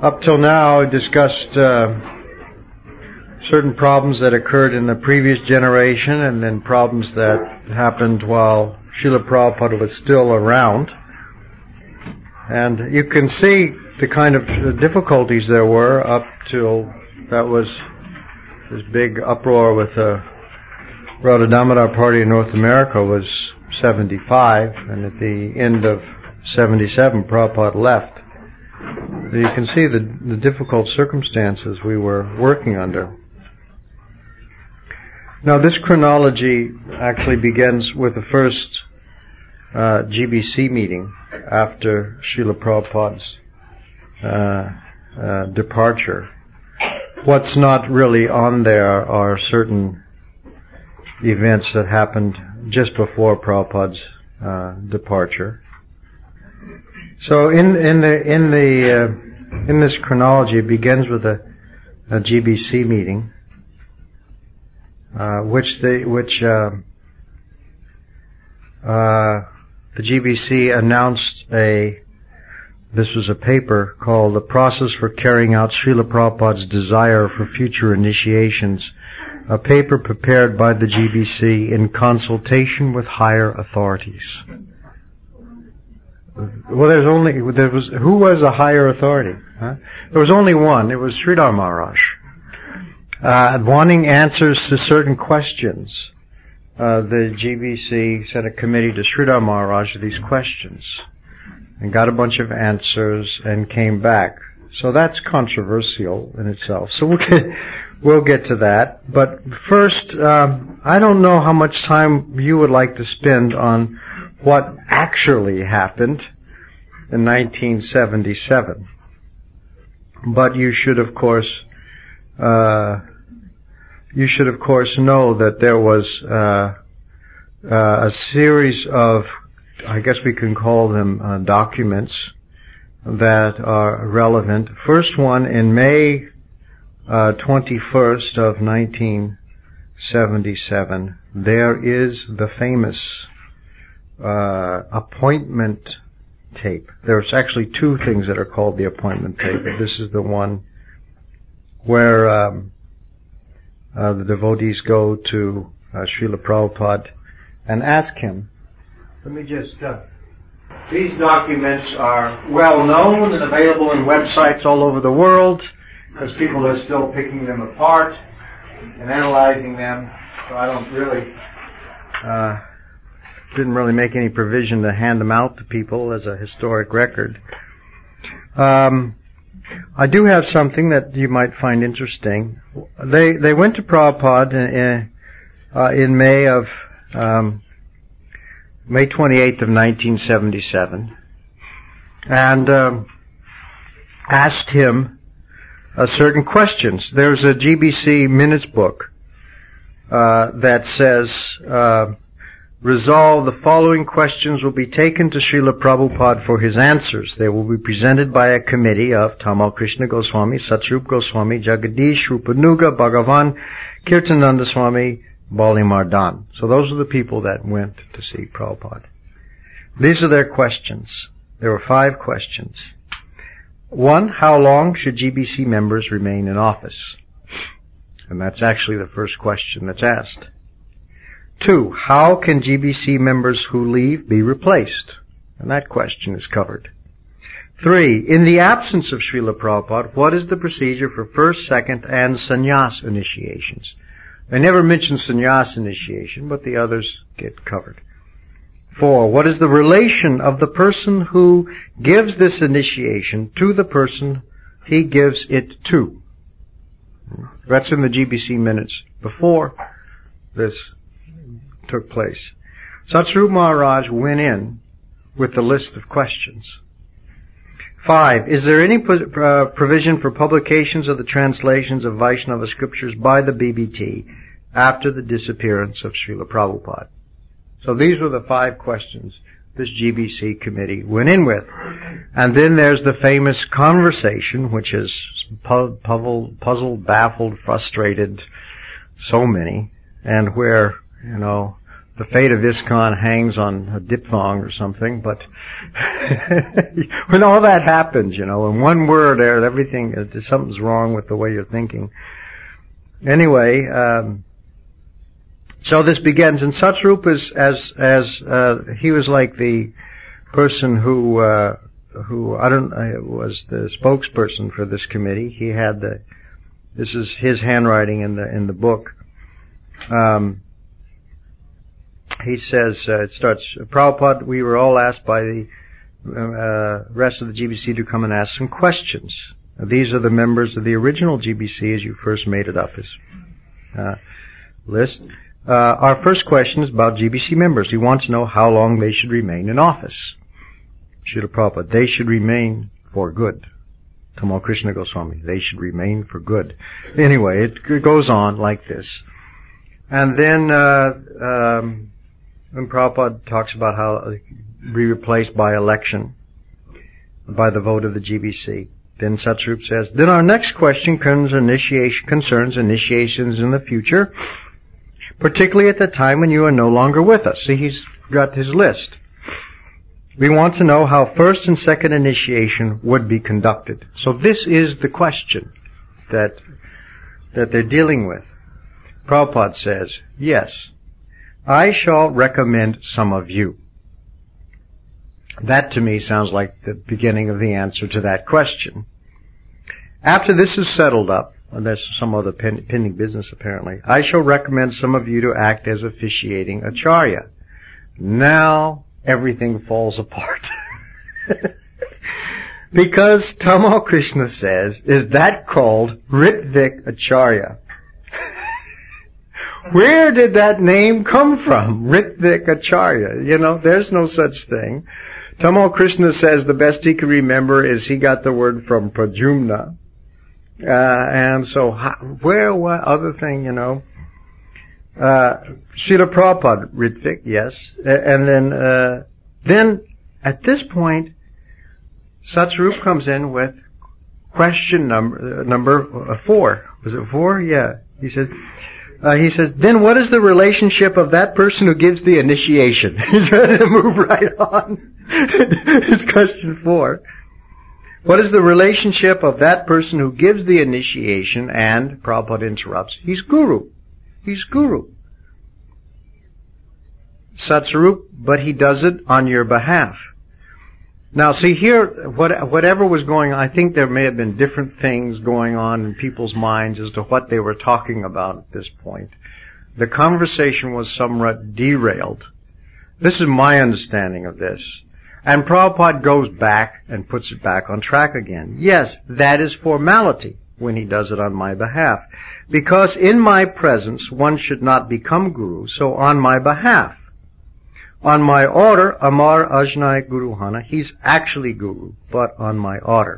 Up till now, I discussed certain problems that occurred in the previous generation and then problems that happened while Srila Prabhupada was still around. And you can see the kind of difficulties there were up till that was this big uproar with the Radha Damodar Party in North America was 75, and at the end of 77, Prabhupada left. So you can see the difficult circumstances we were working under. Now, this chronology actually begins with the first GBC meeting after Srila Prabhupada's departure. What's not really on there are certain events that happened just before Prabhupada's departure. So in this chronology, it begins with a GBC meeting, which the GBC announced this was a paper called The Process for Carrying Out Srila Prabhupada's Desire for Future Initiations, a paper prepared by the GBC in consultation with higher authorities. Well, who was a higher authority? Huh? There was only one. It was Sridhar Maharaj. Wanting answers to certain questions, the GBC sent a committee to Sridhar Maharaj with these questions and got a bunch of answers and came back. So that's controversial in itself. So we'll get to that. But first, I don't know how much time you would like to spend on what actually happened in 1977. But you should of course know that there was a series of, I guess we can call them documents that are relevant. First one in May 21st of 1977, there is the famous appointment tape. There's actually two things that are called the appointment tape. This is the one where the devotees go to Srila Prabhupada and ask him. Let me just... these documents are well known and available in websites all over the world because people are still picking them apart and analyzing them. So I don't really... didn't really make any provision to hand them out to people as a historic record. I do have something that you might find interesting. They went to Prabhupada in May 28th of 1977 and asked him certain questions. There's a GBC minutes book that says, resolve the following questions will be taken to Srila Prabhupada for his answers. They will be presented by a committee of Tamal Krishna Goswami, Satsrup Goswami, Jagadish, Rupanuga, Bhagavan, Kirtananda Swami, Bali Mardan. So those are the people that went to see Prabhupada. These are their questions. There were 5 questions. 1, how long should GBC members remain in office? And that's actually the first question that's asked. 2, how can GBC members who leave be replaced? And that question is covered. 3, in the absence of Srila Prabhupada, what is the procedure for first, second, and sannyas initiations? I never mention sannyas initiation, but the others get covered. 4, what is the relation of the person who gives this initiation to the person he gives it to? That's in the GBC minutes before this took place. Satsrup Maharaj went in with the list of questions. 5, is there any provision for publications of the translations of Vaishnava scriptures by the BBT after the disappearance of Srila Prabhupada? So these were the 5 questions this GBC committee went in with. And then there's the famous conversation, which has puzzled, baffled, frustrated so many, and where, the fate of ISKCON hangs on a diphthong or something, but when all that happens, in one word there, everything, something's wrong with the way you're thinking. Anyway, so this begins, and Satsrup is, he was like the person who was the spokesperson for this committee. He had this is his handwriting in the book. He says, it starts, Prabhupada, we were all asked by the rest of the GBC to come and ask some questions. These are the members of the original GBC as you first made it up as list. Our first question is about GBC members. He wants to know how long they should remain in office. Srila Prabhupada, they should remain for good. Tamal Krishna Goswami, they should remain for good. Anyway, it goes on like this. And then when Prabhupada talks about how be replaced by election, by the vote of the GBC. Then Satsrup says, then our next question concerns initiations in the future, particularly at the time when you are no longer with us. See, he's got his list. We want to know how first and second initiation would be conducted. So this is the question that they're dealing with. Prabhupada says, yes, I shall recommend some of you. That to me sounds like the beginning of the answer to that question. After this is settled up, and there's some other pending business apparently, I shall recommend some of you to act as officiating acharya. Now everything falls apart. Because Tamal Krishna says, is that called Ritvik Acharya? Where did that name come from? Ritvik Acharya. There's no such thing. Tamal Krishna says the best he can remember is he got the word from Pradyumna. And so, what other thing, Srila Prabhupada, Ritvik, yes. And then at this point, Satsrup comes in with question number 4. Was it 4? Yeah. He says, then what is the relationship of that person who gives the initiation? He's ready to move right on. It's question 4. What is the relationship of that person who gives the initiation? And Prabhupada interrupts. He's guru. He's guru. Satsrup, but he does it on your behalf. Now see here, whatever was going on, I think there may have been different things going on in people's minds as to what they were talking about at this point. The conversation was somewhat derailed. This is my understanding of this. And Prabhupada goes back and puts it back on track again. Yes, that is formality when he does it on my behalf. Because in my presence one should not become guru, so on my behalf. On my order, Amar Ajnai Guru Hana, he's actually guru, but on my order.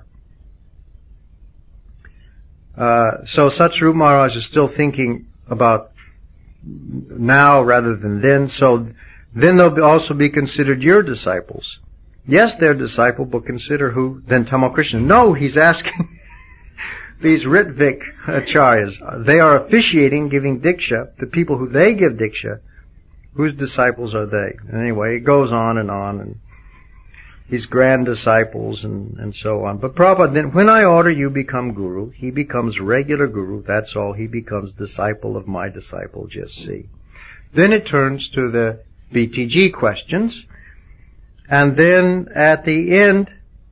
So Satsrup Maharaj is still thinking about now rather than then, so then they'll also be considered your disciples. Yes, they're disciple, but consider who? Then Tamal Krishna. No, he's asking these Ritvik Acharyas. They are officiating, giving Diksha, the people who they give Diksha. Whose disciples are they? Anyway, it goes on, and these grand disciples and so on. But Prabhupada, then when I order you become guru, he becomes regular guru, that's all. He becomes disciple of my disciple, just see. Then it turns to the BTG questions. And then at the end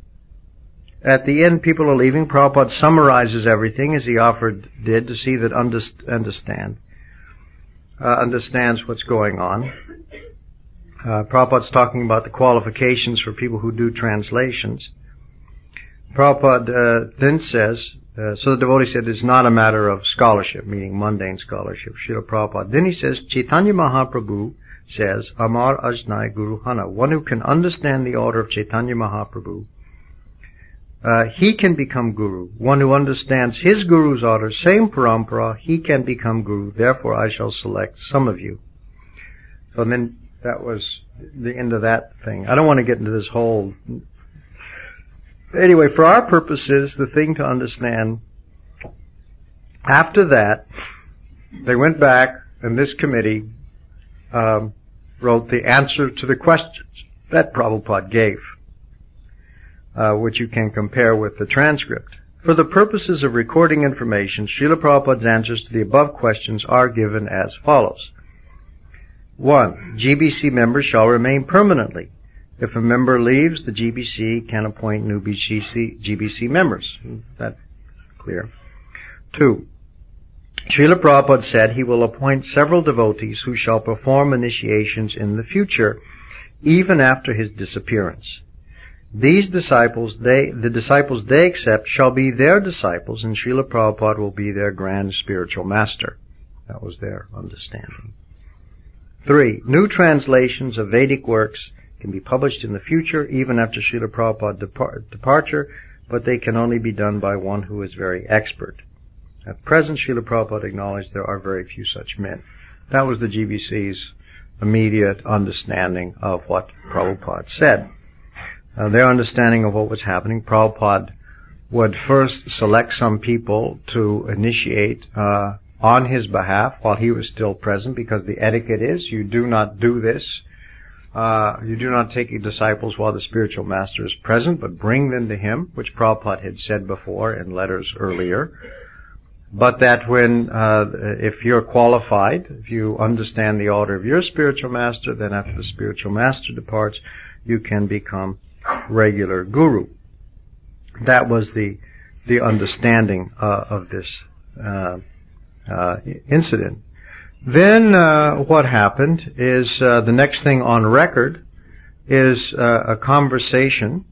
people are leaving. Prabhupada summarizes everything as he did to see that understands what's going on. Prabhupada's talking about the qualifications for people who do translations. Prabhupada then says, so the devotee said it's not a matter of scholarship, meaning mundane scholarship, Srila Prabhupada. Then he says, Chaitanya Mahaprabhu says, Amar Ajnai Guru Hana, one who can understand the order of Chaitanya Mahaprabhu, he can become guru. One who understands his guru's order, same parampara, he can become guru. Therefore, I shall select some of you. So then that was the end of that thing. I don't want to get into this whole... Anyway, for our purposes, the thing to understand, after that, they went back, and this committee wrote the answer to the questions that Prabhupada gave, which you can compare with the transcript. For the purposes of recording information, Srila Prabhupada's answers to the above questions are given as follows. 1. GBC members shall remain permanently. If a member leaves, the GBC can appoint new GBC members. That's clear. 2. Srila Prabhupada said he will appoint several devotees who shall perform initiations in the future, even after his disappearance. These disciples, the disciples they accept shall be their disciples, and Srila Prabhupada will be their grand spiritual master. That was their understanding. 3. New translations of Vedic works can be published in the future, even after Srila Prabhupada's departure, but they can only be done by one who is very expert. At present, Srila Prabhupada acknowledged there are very few such men. That was the GBC's immediate understanding of what Prabhupada said. Their understanding of what was happening, Prabhupada would first select some people to initiate on his behalf while he was still present, because the etiquette is you do not do this. You do not take your disciples while the spiritual master is present, but bring them to him, which Prabhupada had said before in letters earlier. But that when, if you're qualified, if you understand the order of your spiritual master, then after the spiritual master departs, you can become regular guru. That was the understanding of this incident. Then what happened is the next thing on record is a conversation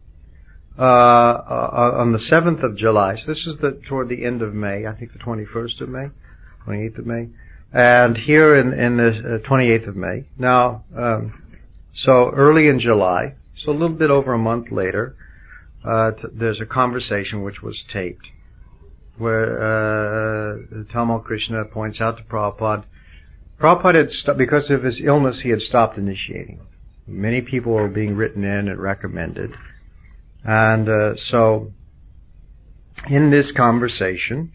on the 7th of July. So this is toward the end of May, I think the 21st of May, 28th of May, and here in the 28th of May. Now, so early in July, so a little bit over a month later, there's a conversation which was taped, where Tamal Krishna points out to Prabhupada. Prabhupada had because of his illness, he had stopped initiating. Many people were being written in and recommended. And so, in this conversation,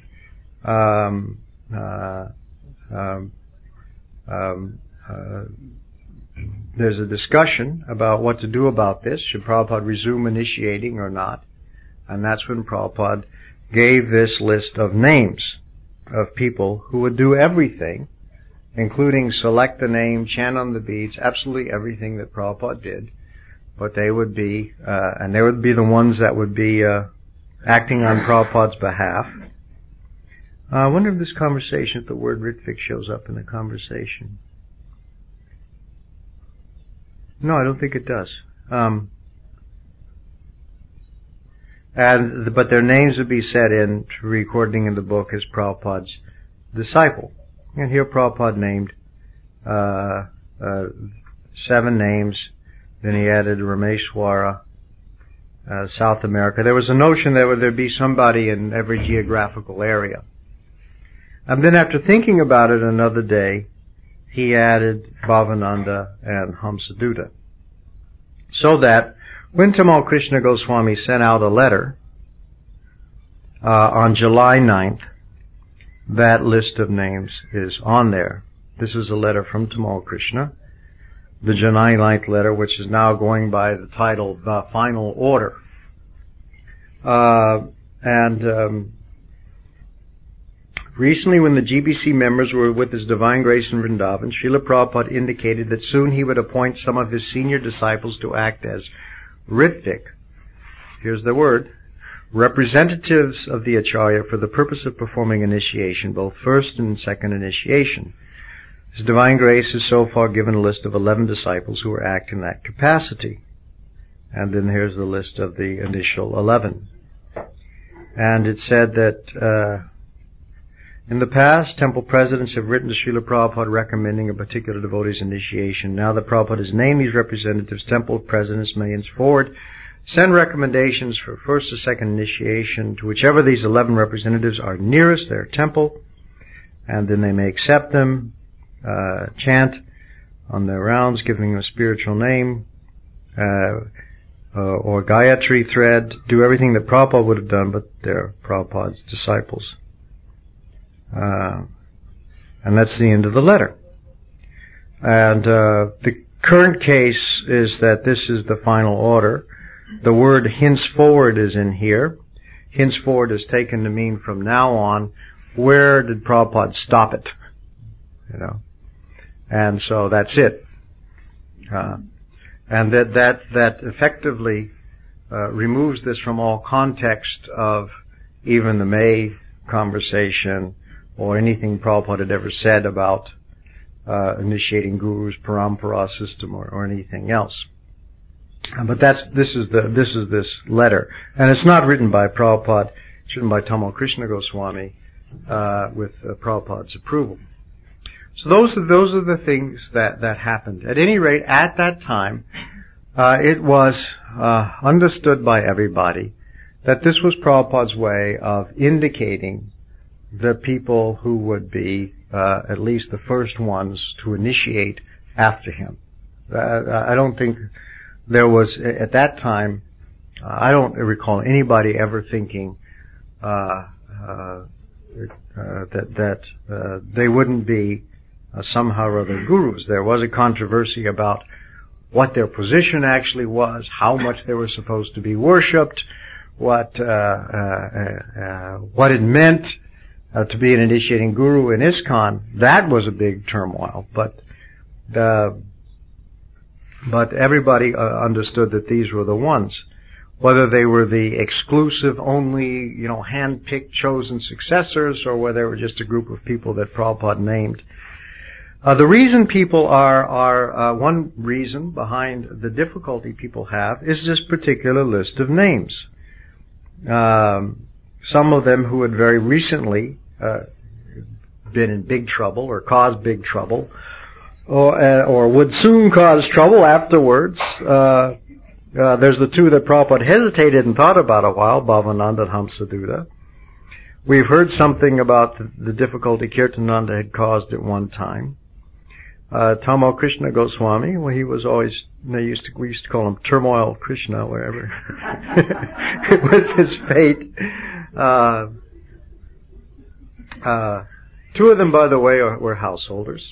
there's a discussion about what to do about this. Should Prabhupada resume initiating or not? And that's when Prabhupada gave this list of names of people who would do everything, including select the name, chant on the beads, absolutely everything that Prabhupada did. But they would be, and they would be the ones that would be acting on Prabhupada's behalf. I wonder if this conversation, if the word Ritvik shows up in the conversation. No, I don't think it does. But their names would be set in recording in the book as Prabhupada's disciple. And here Prabhupada named 7 names. Then he added Rameshwara, South America. There was a notion that there'd be somebody in every geographical area. And then after thinking about it another day, he added Bhavananda and Hamsadutta. So that when Tamal Krishna Goswami sent out a letter on July 9th, that list of names is on there. This is a letter from Tamal Krishna, the July 9th letter, which is now going by the title The Final Order. Recently, when the GBC members were with His Divine Grace in Vrindavan, Srila Prabhupada indicated that soon he would appoint some of his senior disciples to act as Ritvik. Here's the word. Representatives of the Acharya for the purpose of performing initiation, both first and second initiation. His Divine Grace has so far given a list of 11 disciples who will act in that capacity. And then here's the list of the initial 11. And it said that in the past, temple presidents have written to Srila Prabhupada recommending a particular devotee's initiation. Now that Prabhupada has named these representatives, temple presidents may henceforward send recommendations for first or second initiation to whichever these 11 representatives are nearest their temple, and then they may accept them, chant on their rounds, giving them a spiritual name, or Gayatri thread, do everything that Prabhupada would have done, but they're Prabhupada's disciples. And that's the end of the letter. And the current case is that this is the final order. The word henceforward is in here. Henceforward is taken to mean from now on. Where did Prabhupada stop it? And so that's it. And that effectively removes this from all context of even the May conversation or anything Prabhupada had ever said about initiating gurus, parampara system, or anything else. But this is this letter, and it's not written by Prabhupada. It's written by Tamal Krishna Goswami with Prabhupada's approval. So those are the things that happened. At any rate, at that time, it was understood by everybody that this was Prabhupada's way of indicating the people who would be at least the first ones to initiate after him. I don't think there was, at that time, I don't recall anybody ever thinking that they wouldn't be somehow or other gurus. There was a controversy about what their position actually was, how much they were supposed to be worshipped, what it meant to be an initiating guru in ISKCON. That was a big turmoil, but everybody understood that these were the ones. Whether they were the exclusive, only, hand-picked, chosen successors, or whether they were just a group of people that Prabhupada named. The reason people are one reason behind the difficulty people have is this particular list of names. Some of them who had very recently been in big trouble or caused big trouble, or would soon cause trouble afterwards. There's the two that Prabhupada hesitated and thought about a while, Bhavananda and Hamsadutta. We've heard something about the difficulty Kirtananda had caused at one time. Tamal Krishna Goswami, well, he was always, we used to call him Turmoil Krishna, wherever. It was his fate. Two of them, by the way, were householders.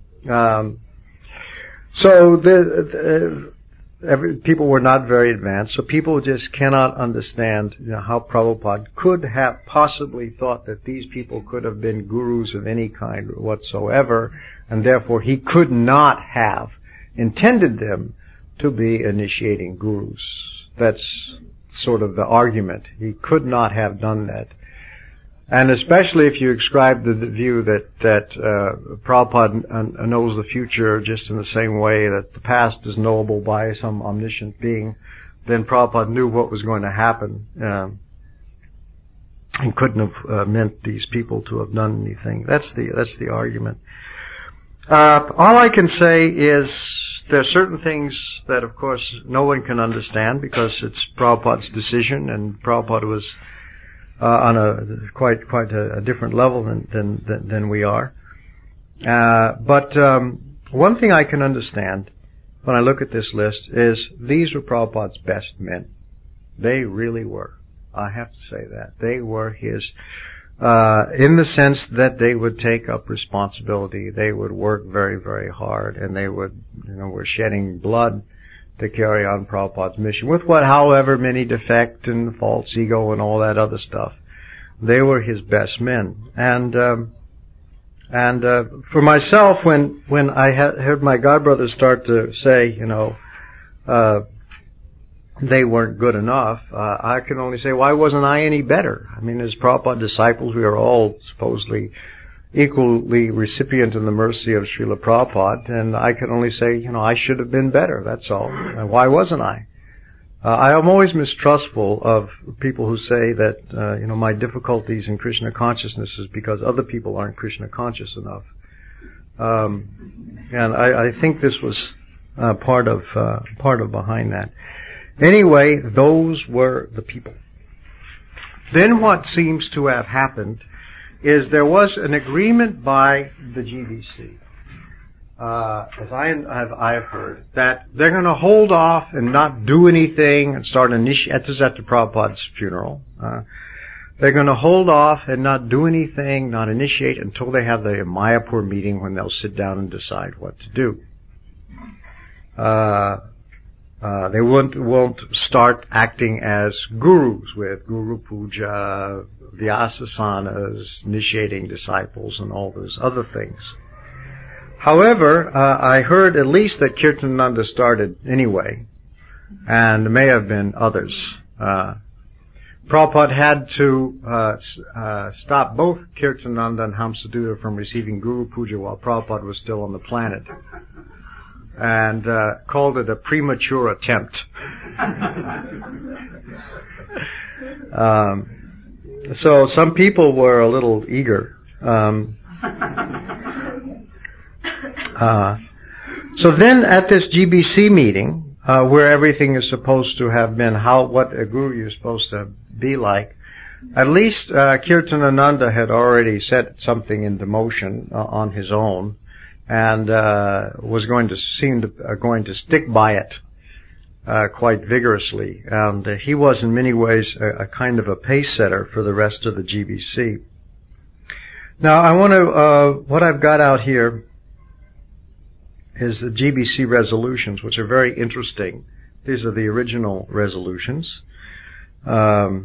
People were not very advanced, so people just cannot understand how Prabhupada could have possibly thought that these people could have been gurus of any kind whatsoever, and therefore he could not have intended them to be initiating gurus. That's sort of the argument. He could not have done that. And especially if you ascribe the view that Prabhupada knows the future just in the same way that the past is knowable by some omniscient being, then Prabhupada knew what was going to happen, and couldn't have meant these people to have done anything. That's the argument. All I can say is there are certain things that, of course, no one can understand because it's Prabhupada's decision, and Prabhupada was on a quite a different level than we are. But one thing I can understand when I look at this list is these were Prabhupada's best men. They really were. I have to say that. They were his, in the sense that they would take up responsibility. They would work very, very hard, and they would, were shedding blood to carry on Prabhupada's mission with however many defect and false ego and all that other stuff. They were his best men. And for myself, when I heard my godbrothers start to say, they weren't good enough, I can only say, why wasn't I any better? I mean, as Prabhupada disciples, we are all supposedly equally recipient in the mercy of Srila Prabhupada, and I can only say, I should have been better, that's all. Why wasn't I? I am always mistrustful of people who say that, my difficulties in Krishna consciousness is because other people aren't Krishna conscious enough. And I think this was part of behind that. Anyway, those were the people. Then what seems to have happened is there was an agreement by the GBC, as I have heard, that they're going to hold off and not do anything and start this is after Prabhupada's funeral. they're going to hold off and not do anything, not initiate until they have the Mayapur meeting when they'll sit down and decide what to do. They won't start acting as gurus with Guru Puja, Vyasasanas, initiating disciples, and all those other things. However, I heard at least that Kirtananda started anyway, and there may have been others. Prabhupada had to stop both Kirtananda and Hamsadutta from receiving Guru Puja while Prabhupada was still on the planet, and called it a premature attempt. So some people were a little eager. So then at this GBC meeting, where everything is supposed to have been what a guru is supposed to be like, at least Kirtanananda had already set something into motion on his own, and was going to stick by it quite vigorously. And he was in many ways a kind of a pace setter for the rest of the GBC. Now I want to what I've got out here is the GBC resolutions, which are very interesting. These are the original resolutions, so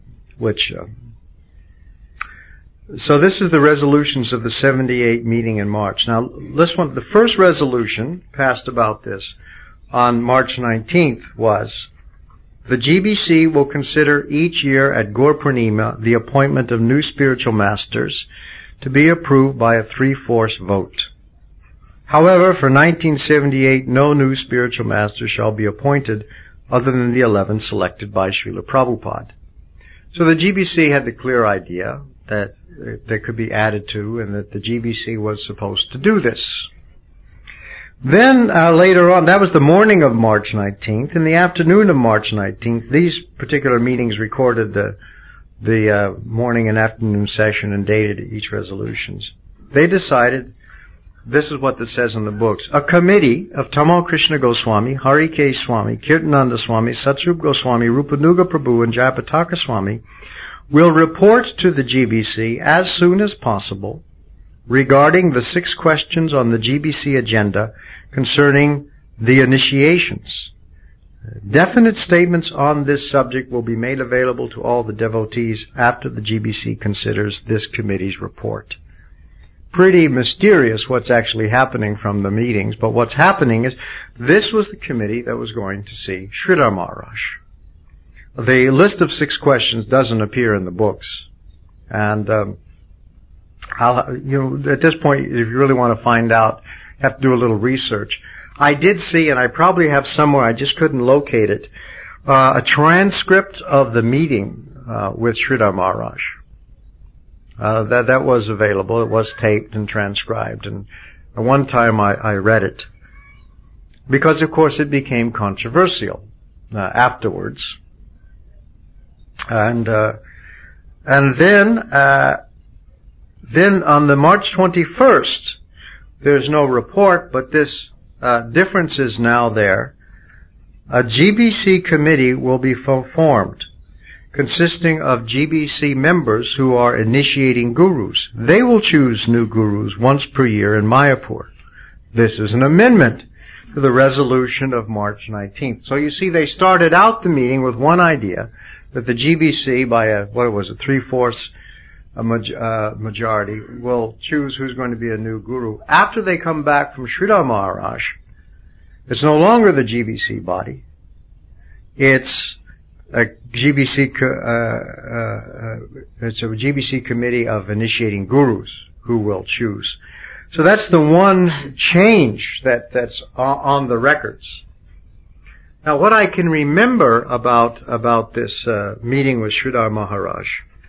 this is the resolutions of the 78 meeting in March. Now, the first resolution passed about this on March 19th was, the GBC will consider each year at Gaur Purnima the appointment of new spiritual masters to be approved by a 3/4 vote. However, for 1978, no new spiritual masters shall be appointed other than the 11 selected by Srila Prabhupada. So the GBC had the clear idea that they could be added to, and that the GBC was supposed to do this. Then later on, that was the morning of March 19th. In the afternoon of March 19th, these particular meetings recorded the morning and afternoon session and dated each resolutions. They decided, this is what it says in the books, a committee of Tamal Krishna Goswami, Hari K. Swami, Kirtananda Swami, Satsrup Goswami, Rupanuga Prabhu, and Jayapataka Swami will report to the GBC as soon as possible regarding the 6 questions on the GBC agenda concerning the initiations. Definite statements on this subject will be made available to all the devotees after the GBC considers this committee's report. Pretty mysterious what's actually happening from the meetings, but what's happening is this was the committee that was going to see Sridhar Maharaj. The list of 6 questions doesn't appear in the books, and at this point, if you really want to find out, you have to do a little research. I did see, and I probably have somewhere, I just couldn't locate it, a transcript of the meeting with Sridhar Maharaj. That was available. It was taped and transcribed, and at one time I read it, because of course it became controversial afterwards. And then on the March 21st, there's no report, but this difference is now there. A GBC committee will be formed, consisting of GBC members who are initiating gurus. They will choose new gurus once per year in Mayapur. This is an amendment to the resolution of March 19th. So you see, they started out the meeting with one idea, that the GBC, by a 3/4 majority, will choose who's going to be a new guru. After they come back from Sridhar Maharaj, it's no longer the GBC body. It's a GBC committee of initiating gurus who will choose. So that's the one change that's on the records. Now, what I can remember about this meeting with Sridhar Maharaj,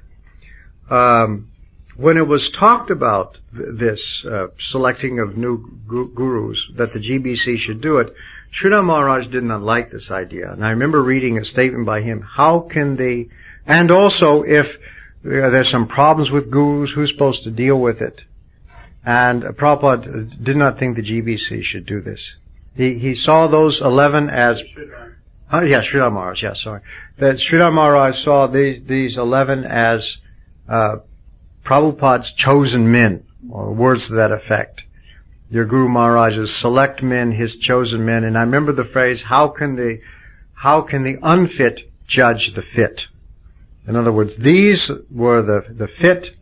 when it was talked about this selecting of new gurus, that the GBC should do it, Sridhar Maharaj did not like this idea. And I remember reading a statement by him, how can they, and also if there's some problems with gurus, who's supposed to deal with it? And Prabhupada did not think the GBC should do this. He saw those 11 as, Sridhar Maharaj, that Sridhar Maharaj saw these 11 as Prabhupada's chosen men, or words to that effect. Your Guru Maharaj's select men, his chosen men. And I remember the phrase, how can the unfit judge the fit? In other words, these were the fit.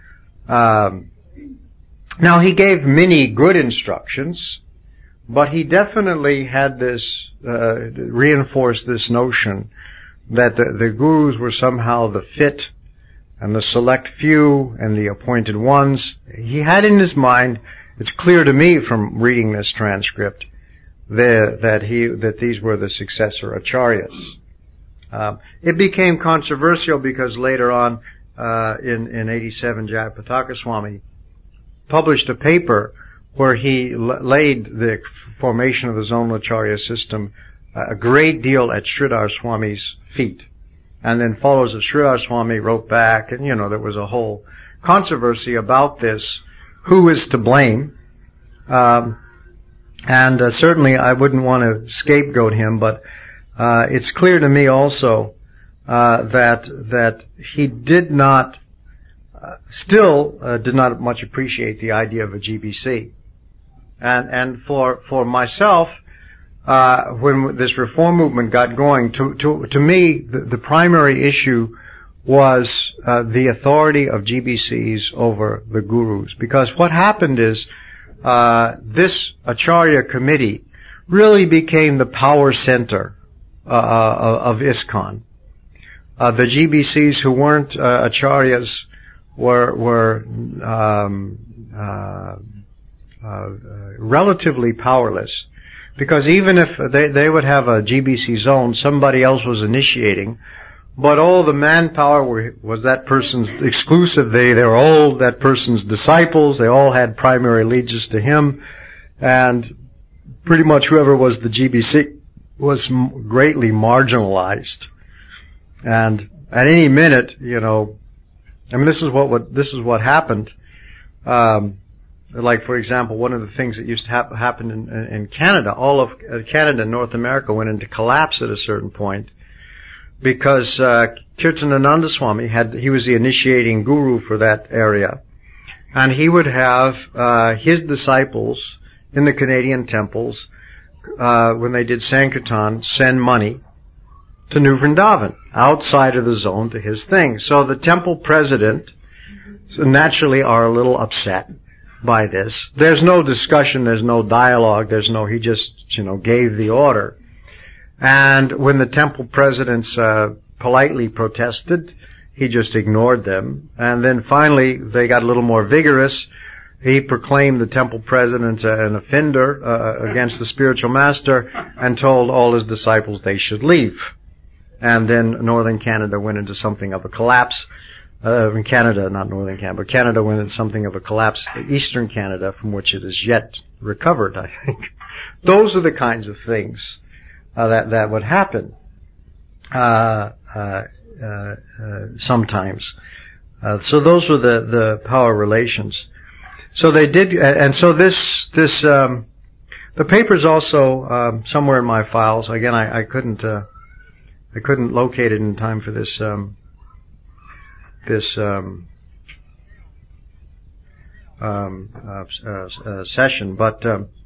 Now he gave many good instructions, but he definitely had this, reinforced this notion that the gurus were somehow the fit and the select few and the appointed ones. He had in his mind, it's clear to me from reading this transcript, that these were the successor acharyas. It became controversial because later on, in 87, Jayapataka Swami published a paper where he laid the formation of the zonal acharya system a great deal at Sridhar Swami's feet. And then followers of Sridhar Swami wrote back, and there was a whole controversy about this. Who is to blame? And certainly I wouldn't want to scapegoat him, but it's clear to me also that he did not much appreciate the idea of a GBC. And for myself, when this reform movement got going, to me, the primary issue was the authority of GBCs over the gurus. Because what happened is, this Acharya committee really became the power center of ISKCON. The GBCs who weren't Acharyas were relatively powerless, because even if they would have a GBC zone, somebody else was initiating, but all the manpower was that person's exclusive. They were all that person's disciples. They all had primary allegiance to him, and pretty much whoever was the GBC was greatly marginalized. And at any minute, this is what happened. Like, for example, one of the things that used to happen in Canada, all of Canada and North America went into collapse at a certain point, because Kirtanananda Swami he was the initiating guru for that area, and he would have his disciples in the Canadian temples, when they did Sankirtan, send money to New Vrindavan, outside of the zone, to his thing. So the temple president naturally are a little upset by this. There's no discussion, there's no dialogue, he just, gave the order. And when the temple presidents politely protested, he just ignored them. And then finally, they got a little more vigorous. He proclaimed the temple president an offender against the spiritual master, and told all his disciples they should leave. And then northern Canada went into something of a collapse. In Canada, not northern Canada, but Canada went into something of a collapse. Eastern Canada, from which it is yet recovered, I think. Those are the kinds of things that would happen sometimes. So those were the power relations. So they did, and so the paper's also somewhere in my files. Again, I couldn't locate it in time for this session, but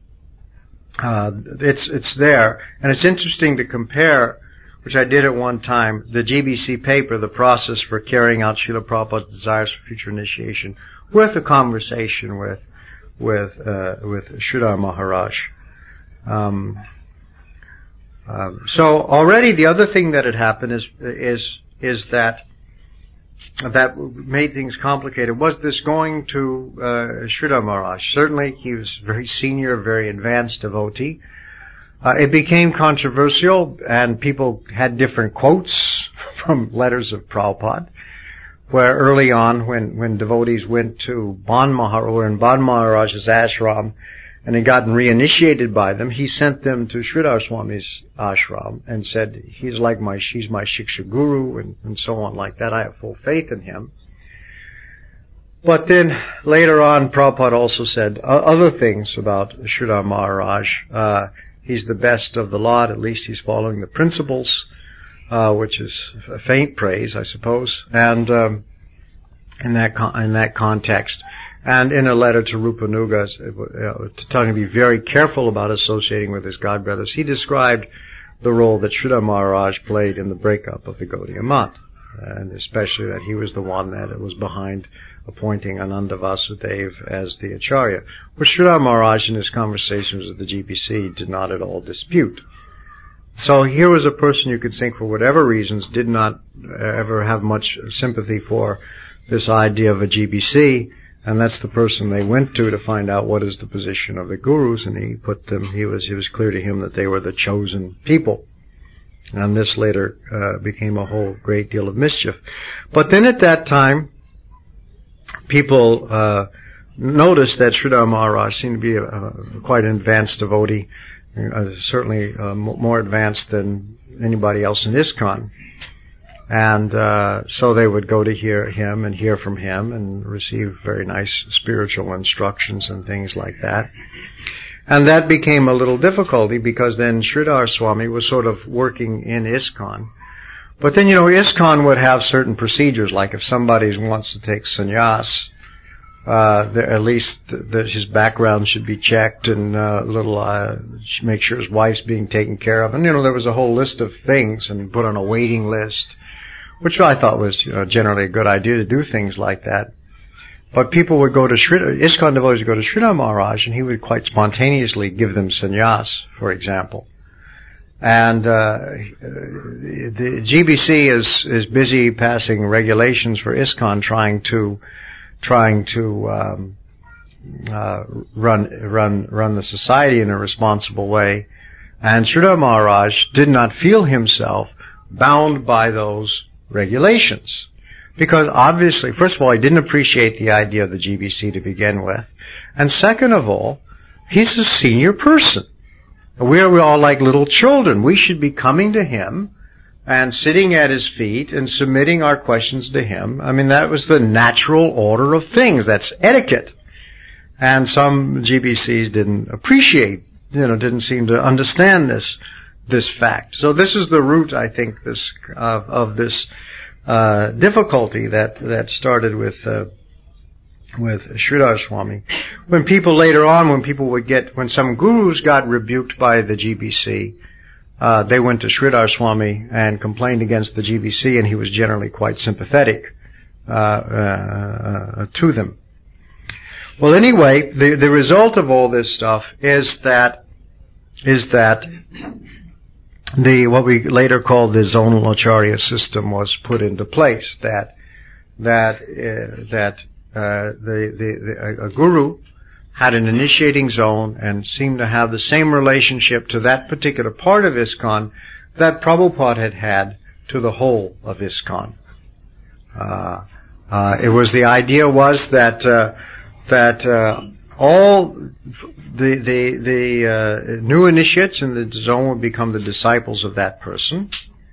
it's there, and it's interesting to compare, which I did at one time, the GBC paper, the process for carrying out Srila Prabhupada's desires for future initiation, with a conversation with Sridhar Maharaj. So already the other thing that had happened is that made things complicated was this going to Sridhar Maharaj. Certainly he was very senior, very advanced devotee. It became controversial, and people had different quotes from letters of Prabhupada, where early on when devotees went to Ban Maharaj's ashram and had gotten reinitiated by them, he sent them to Sridhar Swami's ashram and said, she's my Shiksha Guru, and so on like that. I have full faith in him. But then later on, Prabhupada also said other things about Sridhar Maharaj. He's the best of the lot, at least he's following the principles. which is a faint praise, I suppose, and in that context. And in a letter to Rupanuga, to tell him to be very careful about associating with his god brothers, he described the role that Sridhar Maharaj played in the breakup of the Gaudiya Math, and especially that he was the one that was behind appointing Ananda Vasudev as the Acharya, which Sridhar Maharaj in his conversations with the GBC did not at all dispute. So here was a person you could think, for whatever reasons, did not ever have much sympathy for this idea of a GBC, and that's the person they went to find out what is the position of the gurus, and he was clear to him that they were the chosen people. And this later became a whole great deal of mischief. But then at that time, people noticed that Sridhar Maharaj seemed to be quite an advanced devotee, certainly more advanced than anybody else in ISKCON. And so they would go to hear him and hear from him and receive very nice spiritual instructions and things like that. And that became a little difficulty because then Sridhar Swami was sort of working in ISKCON. But then, ISKCON would have certain procedures, like if somebody wants to take sannyas, at least his background should be checked and make sure his wife's being taken care of. And, there was a whole list of things and put on a waiting list, which I thought was, generally a good idea to do things like that. But people would go to ISKCON devotees would go to Sridhar Maharaj, and he would quite spontaneously give them sannyas, for example. And the GBC is busy passing regulations for ISKCON, trying to run the society in a responsible way. And Sridhar Maharaj did not feel himself bound by those regulations. Because obviously, first of all, he didn't appreciate the idea of the GBC to begin with. And second of all, he's a senior person. We're all like little children. We should be coming to him and sitting at his feet and submitting our questions to him. I mean, that was the natural order of things. That's etiquette. And some GBCs didn't appreciate, didn't seem to understand this fact. So this is the root, I think, of this difficulty that started with Sridhar Swami. When some gurus got rebuked by the GBC, they went to Sridhar Swami and complained against the GBC, and he was generally quite sympathetic to them. Well, anyway, the result of all this stuff is that what we later called the zonal acharya system was put into place. A guru had an initiating zone and seemed to have the same relationship to that particular part of ISKCON that Prabhupada had to the whole of ISKCON. The idea was that all the new initiates in the zone would become the disciples of that person.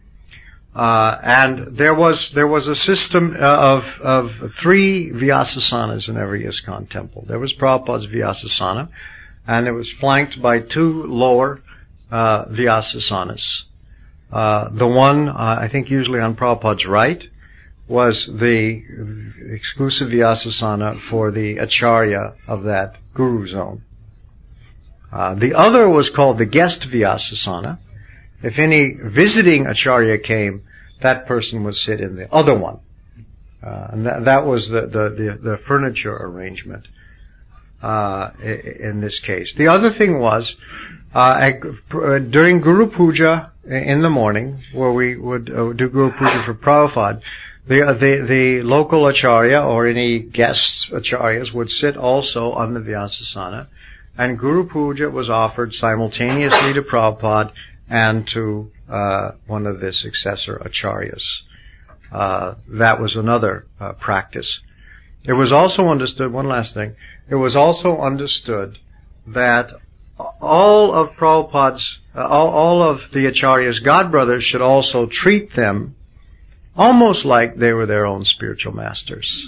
And there was a system of 3 Vyasasanas in every ISKCON temple. There was Prabhupada's Vyasasana, and it was flanked by 2 lower Vyasasanas. The one, I think usually on Prabhupada's right, was the exclusive Vyasasana for the Acharya of that Guru zone. The other was called the guest Vyasasana. If any visiting Acharya came, that person would sit in the other one. And that was the furniture arrangement in this case. The other thing was, during Guru Puja in the morning, where we would do Guru Puja for Prabhupada, the local Acharya or any guest Acharyas would sit also on the Vyasasana, and Guru Puja was offered simultaneously to Prabhupada and to one of the successor Acharyas. That was another practice. It was also understood, one last thing, it was also understood that all of Prabhupada's, all of the Acharya's godbrothers should also treat them almost like they were their own spiritual masters.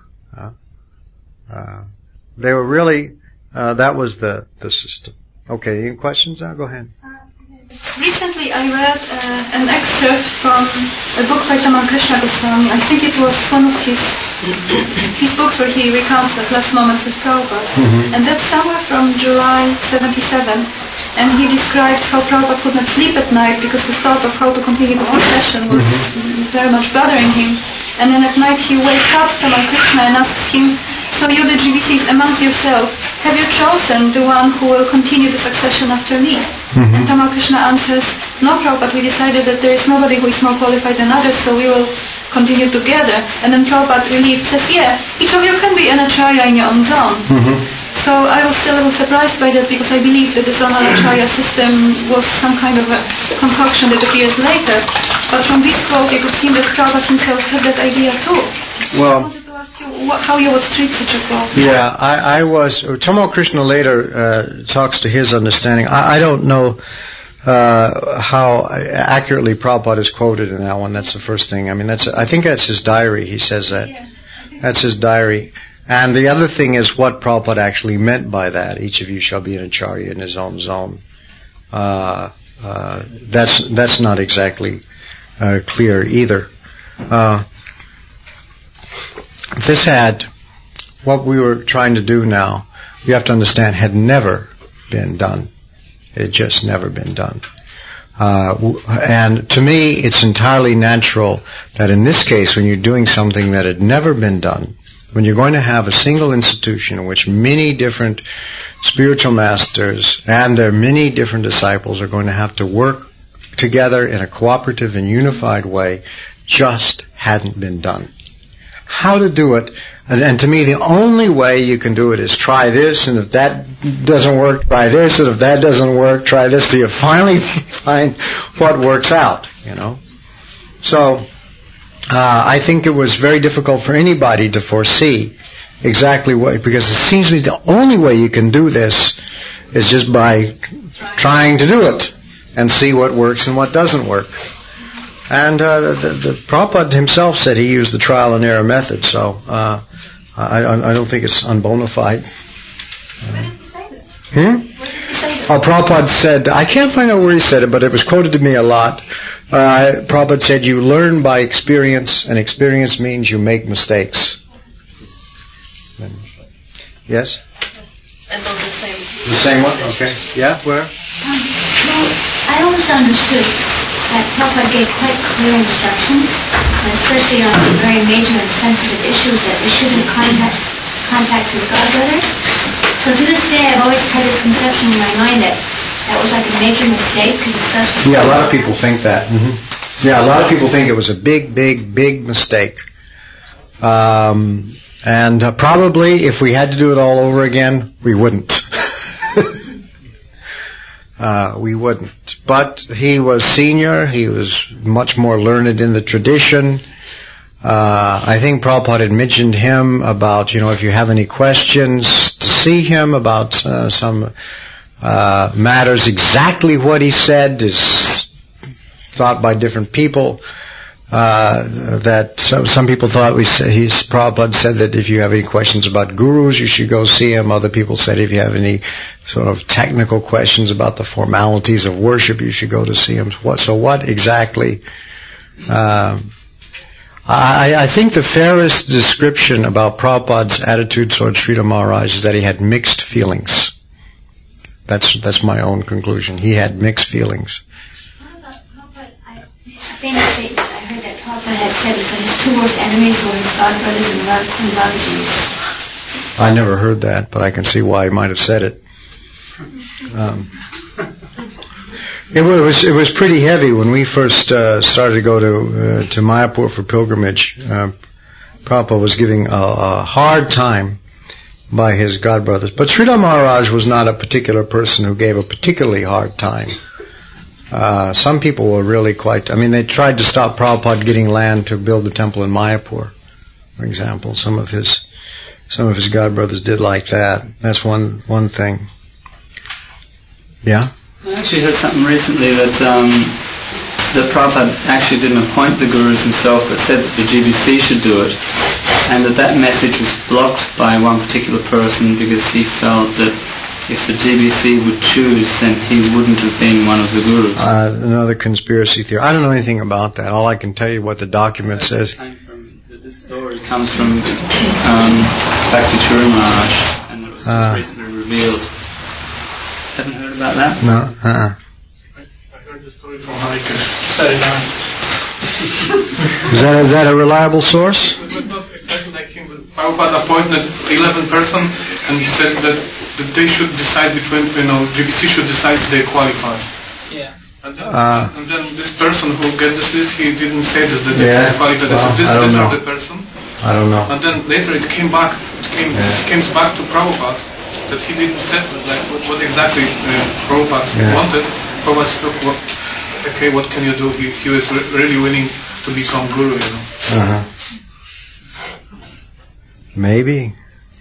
They were really, that was the system. Okay, any questions now? Go ahead. Recently I read an excerpt from a book by Tamal Krishna Goswami. I think it was one of his books where he recounts the last moments with Prabhupada. Mm-hmm. And that's somewhere from July 77. And he describes how Prabhupada could not sleep at night because the thought of how to continue the succession was very much bothering him. And then at night he wakes up Tamal Krishna and asks him, so you the GBCs amongst yourself, have you chosen the one who will continue the succession after me? Mm-hmm. And Tamal Krishna answers, no Prabhupada, we decided that there is nobody who is more qualified than others, so we will continue together. And then Prabhupada relieved says, yeah, each of you can be an acharya in your own zone. Mm-hmm. So I was still a little surprised by that because I believe that the zonal acharya system was some kind of a concoction that appears later. But from this quote it would seem that Prabhupada himself had that idea too. Well, I wanted to ask you how you would treat such a quote. Yeah, I was... Tamal Krishna later talks to his understanding. I don't know how accurately Prabhupada is quoted in that one. That's the first thing. I mean, I think that's his diary. He says that. Yeah, that's his diary. And the other thing is what Prabhupada actually meant by that. Each of you shall be an acharya in his own zone. That's not exactly clear either. This had, what we were trying to do now, you have to understand, had never been done. It had just never been done. And to me, it's entirely natural that in this case, when you're doing something that had never been done, when you're going to have a single institution in which many different spiritual masters and their many different disciples are going to have to work together in a cooperative and unified way, just hadn't been done. How to do it, and to me the only way you can do it is try this, and if that doesn't work, try this, and if that doesn't work, try this, till you finally find what works out, you know. So, I think it was very difficult for anybody to foresee exactly what, because it seems to me the only way you can do this is just by trying to do it and see what works and what doesn't work. And the Prabhupada himself said he used the trial and error method, so I don't think it's unbonafide. Where did he say that? Prabhupada said, I can't find out where he said it, but it was quoted to me a lot. Prabhupada said, you learn by experience, and experience means you make mistakes. Yes? And those the same. The same one? Okay. Yeah, where? Well, I always understood that Prabhupada gave quite clear instructions, especially on very major and sensitive issues that they shouldn't contact his godbrothers. So to this day, I've always had this conception in my mind that was like a major mistake to discuss with Yeah, a lot of people think that. Mm-hmm. Yeah, a lot of people think it was a big, big, big mistake. And probably if we had to do it all over again, we wouldn't. We wouldn't. But he was senior. He was much more learned in the tradition. I think Prabhupada had mentioned him about, if you have any questions, to see him about some matters. Exactly what he said is thought by different people. That some people thought Prabhupada said that if you have any questions about gurus, you should go see him. Other people said if you have any sort of technical questions about the formalities of worship, you should go to see him. So what exactly? I think the fairest description about Prabhupada's attitude towards Sridhar Maharaj is that he had mixed feelings. That's my own conclusion. He had mixed feelings. What about Prabhupada? A famous statement I heard that Prabhupada had said was that his two worst enemies were his godbrothers and Babaji's. I never heard that, but I can see why he might have said it. It was pretty heavy when we first started to go to Mayapur for pilgrimage. Prabhupada was giving a hard time by his godbrothers. But Sridhar Maharaj was not a particular person who gave a particularly hard time. Some people were really they tried to stop Prabhupada getting land to build the temple in Mayapur, for example. Some of his godbrothers did like that. That's one thing. Yeah? I actually heard something recently that Prabhupada actually didn't appoint the gurus himself, but said that the GBC should do it, and that message was blocked by one particular person because he felt that if the GBC would choose, then he wouldn't have been one of the gurus. Another conspiracy theory. I don't know anything about that. All I can tell you what the document says. This story comes from Bhakti Churi Maharaj, and it was just recently revealed. Haven't heard about that? No. I heard the story from Hare Krishna. Is that a reliable source? It was not exactly like him, but Prabhupada appointed 11 person, and he said that they should decide between, GBC should decide if they qualify. Yeah. And then this person who gets this list, he didn't say that they qualify. This is the person. I don't know. And then later it came back. It came back to Prabhupada that he didn't settle like what exactly Prabhupada wanted. Prabhupada said, okay, what can you do? He was really willing to become guru, Maybe.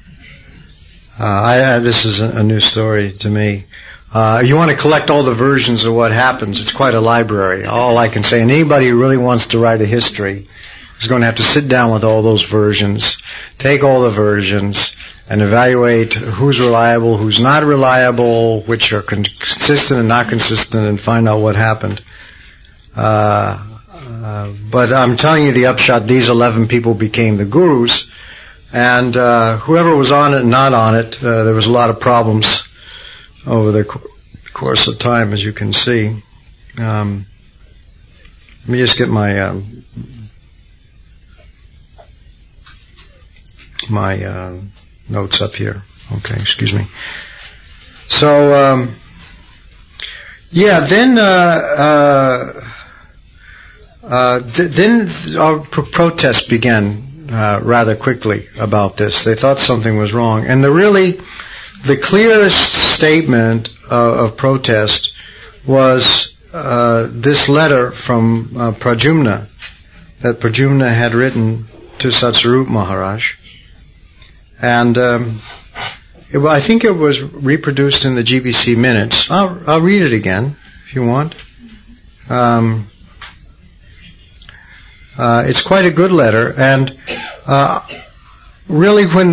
This is a new story to me. You want to collect all the versions of what happens. It's quite a library. All I can say, and anybody who really wants to write a history is going to have to sit down with all those versions, take all the versions, and evaluate who's reliable, who's not reliable, which are consistent and not consistent, and find out what happened. But I'm telling you the upshot, these 11 people became the gurus, and whoever was on it and not on it, there was a lot of problems over the course of time, as you can see. Let me just get my notes up here. Okay, excuse me. So, then our protests began rather quickly about this. They thought something was wrong, and the clearest statement of protest was this letter from Pradyumna that Pradyumna had written to Satsarup Maharaj. And I think it was reproduced in the GBC minutes. I'll read it again if you want. It's quite a good letter, and really when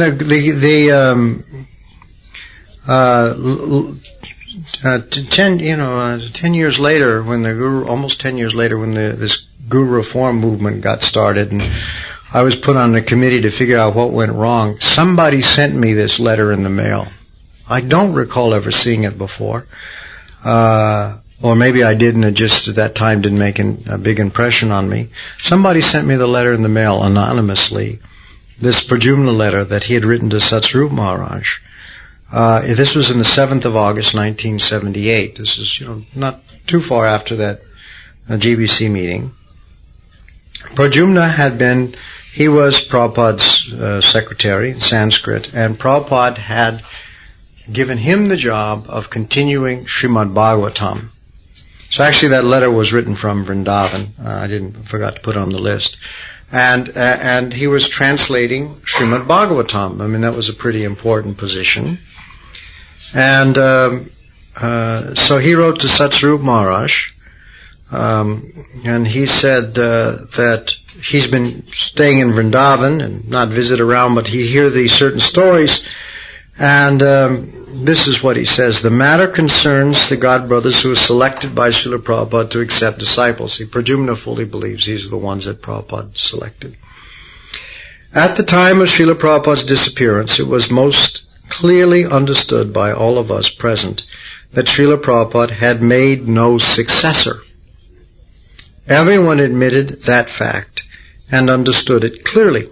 almost 10 years later, when this Guru Reform movement got started, and I was put on a committee to figure out what went wrong, somebody sent me this letter in the mail. I don't recall ever seeing it before. Or maybe I did, and it just at that time didn't make a big impression on me. Somebody sent me the letter in the mail anonymously, this Pradyumna letter that he had written to Satsarup Maharaj. This was in the 7th of August, 1978. This is, not too far after that GBC meeting. Pradyumna he was Prabhupada's secretary in Sanskrit, and Prabhupada had given him the job of continuing Srimad Bhagavatam. So actually that letter was written from Vrindavan. I forgot to put it on the list. And he was translating Srimad Bhagavatam. I mean, that was a pretty important position. And so he wrote to Satsarup Maharaj, and he said that he's been staying in Vrindavan and not visit around, but he hear these certain stories. And this is what he says. The matter concerns the God brothers who were selected by Srila Prabhupada to accept disciples. See, Pradyumna fully believes these are the ones that Prabhupada selected. At the time of Srila Prabhupada's disappearance, it was most clearly understood by all of us present that Srila Prabhupada had made no successor. Everyone admitted that fact and understood it clearly.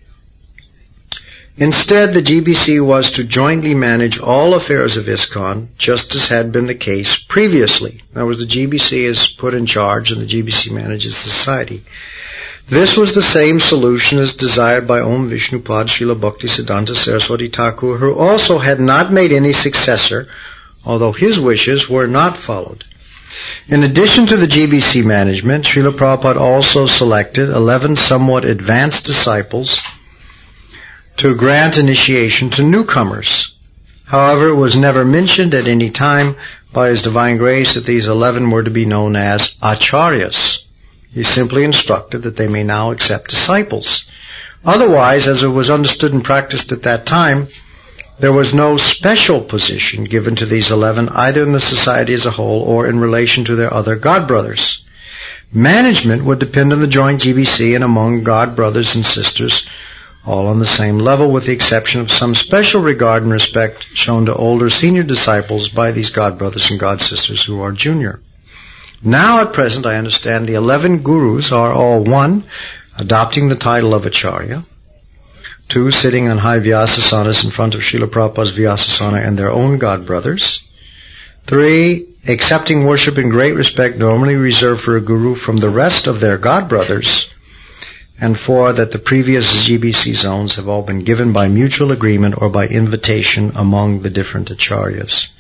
Instead, the GBC was to jointly manage all affairs of ISKCON, just as had been the case previously. In other words, the GBC is put in charge and the GBC manages the society. This was the same solution as desired by Om Vishnupad Srila Bhaktisiddhanta Saraswati Thakur, who also had not made any successor, although his wishes were not followed. In addition to the GBC management, Srila Prabhupada also selected 11 somewhat advanced disciples to grant initiation to newcomers. However, it was never mentioned at any time by His Divine Grace that these 11 were to be known as acharyas. He simply instructed that they may now accept disciples. Otherwise, as it was understood and practiced at that time, There was no special position given to these 11, either in the society as a whole or in relation to their other God brothers. Management would depend on the joint GBC and among God brothers and sisters, all on the same level, with the exception of some special regard and respect shown to older senior disciples by these God brothers and God sisters who are junior. Now at present, I understand the 11 gurus are all: 1, adopting the title of Acharya; 2, sitting on high Vyasasanas in front of Srila Prabhupada's Vyasasana and their own God brothers; 3, accepting worship in great respect normally reserved for a guru from the rest of their God brothers; and 4, that the previous GBC zones have all been given by mutual agreement or by invitation among the different Acharyas.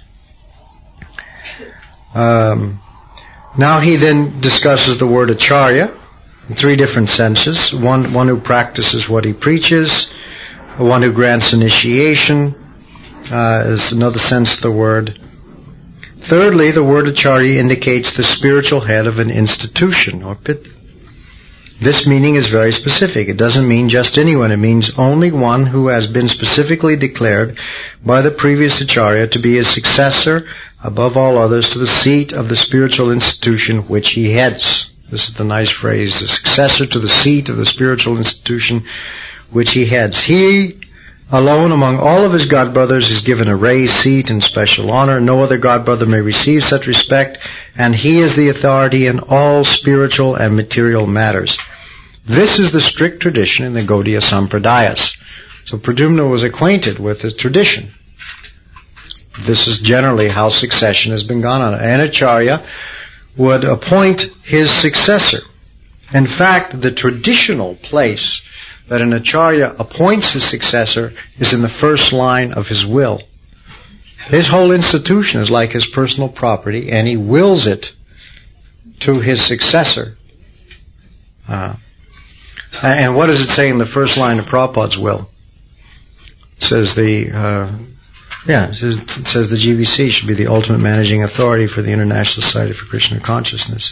Now he then discusses the word Acharya in 3 different senses. One who practices what he preaches, one who grants initiation is another sense of the word. Thirdly, the word Acharya indicates the spiritual head of an institution or pit. This meaning is very specific. It doesn't mean just anyone. It means only one who has been specifically declared by the previous Acharya to be his successor above all others to the seat of the spiritual institution which he heads. This is the nice phrase, the successor to the seat of the spiritual institution which he heads. He alone among all of his God brothers is given a raised seat and special honor. No other God brother may receive such respect, and he is the authority in all spiritual and material matters. This is the strict tradition in the Gaudiya Sampradayas. So Pradyumna was acquainted with the tradition. This is generally how succession has been gone on. An Acharya would appoint his successor. In fact, the traditional place that an Acharya appoints his successor is in the first line of his will. His whole institution is like his personal property, and he wills it to his successor. And what does it say in the first line of Prabhupada's will? It says it says the GBC should be the ultimate managing authority for the International Society for Krishna Consciousness.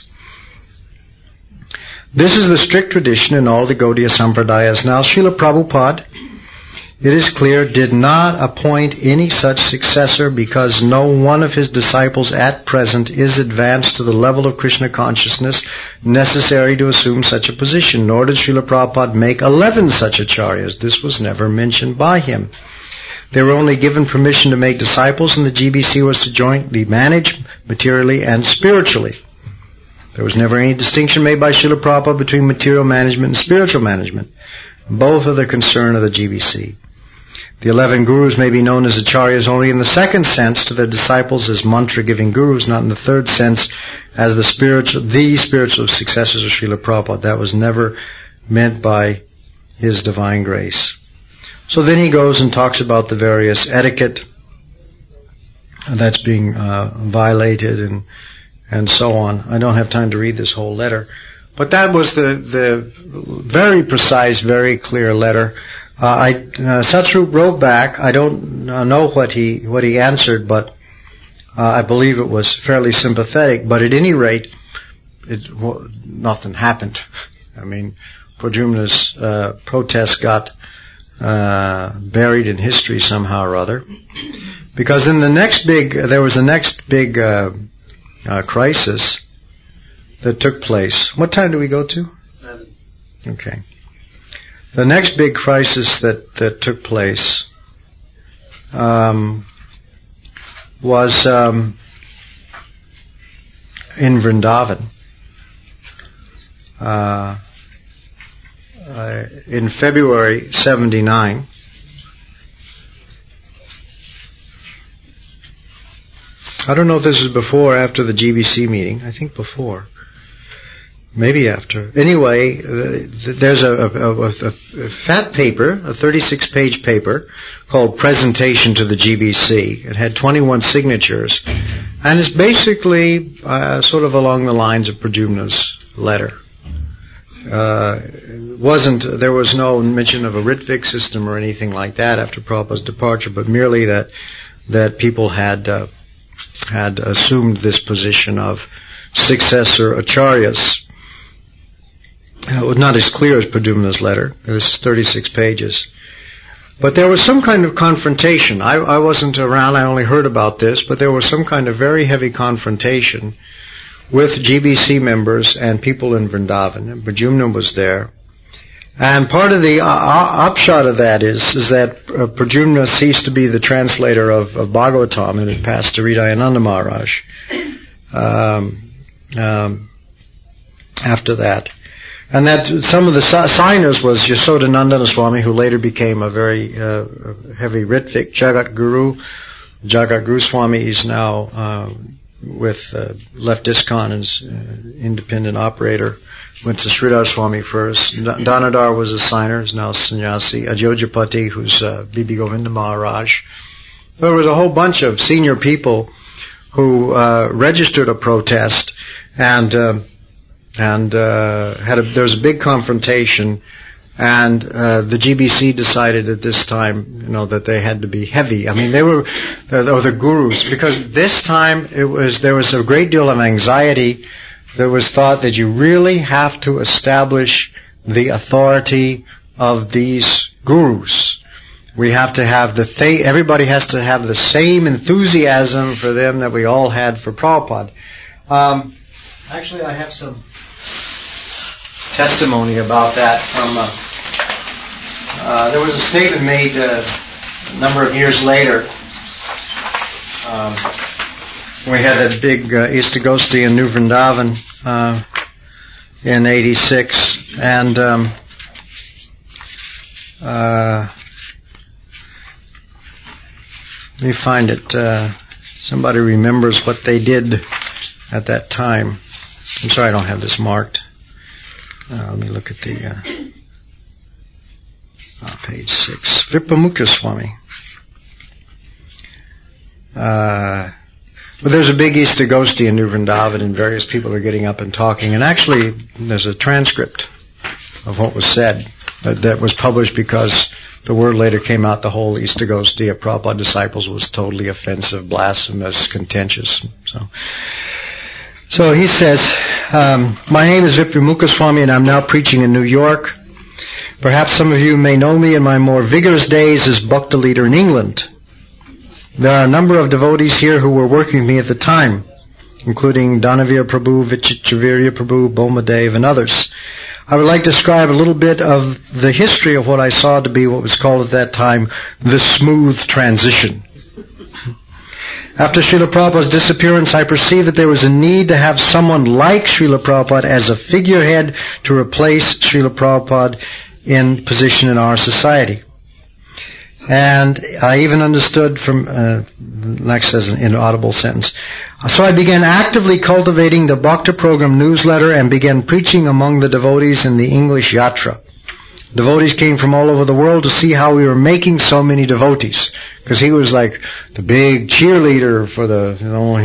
This is the strict tradition in all the Gaudiya Sampradayas. Now, Srila Prabhupada, it is clear, did not appoint any such successor because no one of his disciples at present is advanced to the level of Krishna consciousness necessary to assume such a position, nor did Srila Prabhupada make 11 such acharyas. This was never mentioned by him. They were only given permission to make disciples, and the GBC was to jointly manage materially and spiritually. There was never any distinction made by Srila Prabhupada between material management and spiritual management. Both are the concern of the GBC. The 11 gurus may be known as acharyas only in the second sense to their disciples as mantra-giving gurus, not in the third sense as the spiritual successors of Srila Prabhupada. That was never meant by his divine grace. So then he goes and talks about the various etiquette that's being violated and so on. I don't have time to read this whole letter. But that was the very precise, very clear letter. Satsrup wrote back. I don't know what he answered, but I believe it was fairly sympathetic. But at any rate, nothing happened. I mean, Pradyumna's protest got buried in history somehow or other. Because in there was the next big crisis that took place. What time do we go to? 7. Okay. The next big crisis that took place was in Vrindavan. In February 79. I don't know if this was before or after the GBC meeting. I think before. Maybe after. Anyway, there's a fat paper, a 36-page paper called Presentation to the GBC. It had 21 signatures. And it's basically sort of along the lines of Pradyumna's letter. There was no mention of a Ritvik system or anything like that after Prabhupada's departure, but merely that people had assumed this position of successor acharyas. It was not as clear as Pradyumna's letter. It was 36 pages. But there was some kind of confrontation. I wasn't around, I only heard about this, but there was some kind of very heavy confrontation with GBC members and people in Vrindavan. And Pradyumna was there. And part of the upshot of that is that Pradyumna ceased to be the translator of Bhagavatam and it passed to Hridayananda Maharaj after that. And that some of the signers was Yashoda Nandana Swami, who later became a very heavy Ritvik Jagat Guru. Jagat Guru Swami is now with left ISKCON as independent operator. Went to Sridhar Swami first. Danadar was a signer, is now sannyasi. Ajojapati, who's Bibi Govinda Maharaj. There was a whole bunch of senior people who registered a protest and there was a big confrontation, and the GBC decided at this time, that they had to be heavy. I mean, they were the gurus, because this time there was a great deal of anxiety. There was thought that you really have to establish the authority of these gurus. We have to have everybody has to have the same enthusiasm for them that we all had for Prabhupada. Actually, I have some testimony about that from there was a statement made a number of years later. We had that big Istagosti in New Vrindavan in '86, and let me find it. Somebody remembers what they did at that time. I'm sorry I don't have this marked. Let me look at the page 6. Vipamukha Swami. Well, there's a big Istagosti in New Vrindavan, and various people are getting up and talking. And actually, there's a transcript of what was said that was published because the word later came out the whole Istagosti of Prabhupada disciples was totally offensive, blasphemous, contentious. So he says, my name is Vipamukha Swami and I'm now preaching in New York. Perhaps some of you may know me in my more vigorous days as Bhakta leader in England. There are a number of devotees here who were working with me at the time, including Dhanavir Prabhu, Vichitravirya Prabhu, Bomadev, and others. I would like to describe a little bit of the history of what I saw to be what was called at that time the smooth transition. After Srila Prabhupada's disappearance, I perceived that there was a need to have someone like Srila Prabhupada as a figurehead to replace Srila Prabhupada in position in our society. And I even understood from, next says an inaudible sentence. So I began actively cultivating the Bhakta Program newsletter and began preaching among the devotees in the English yatra. Devotees came from all over the world to see how we were making so many devotees. Because he was like the big cheerleader for the,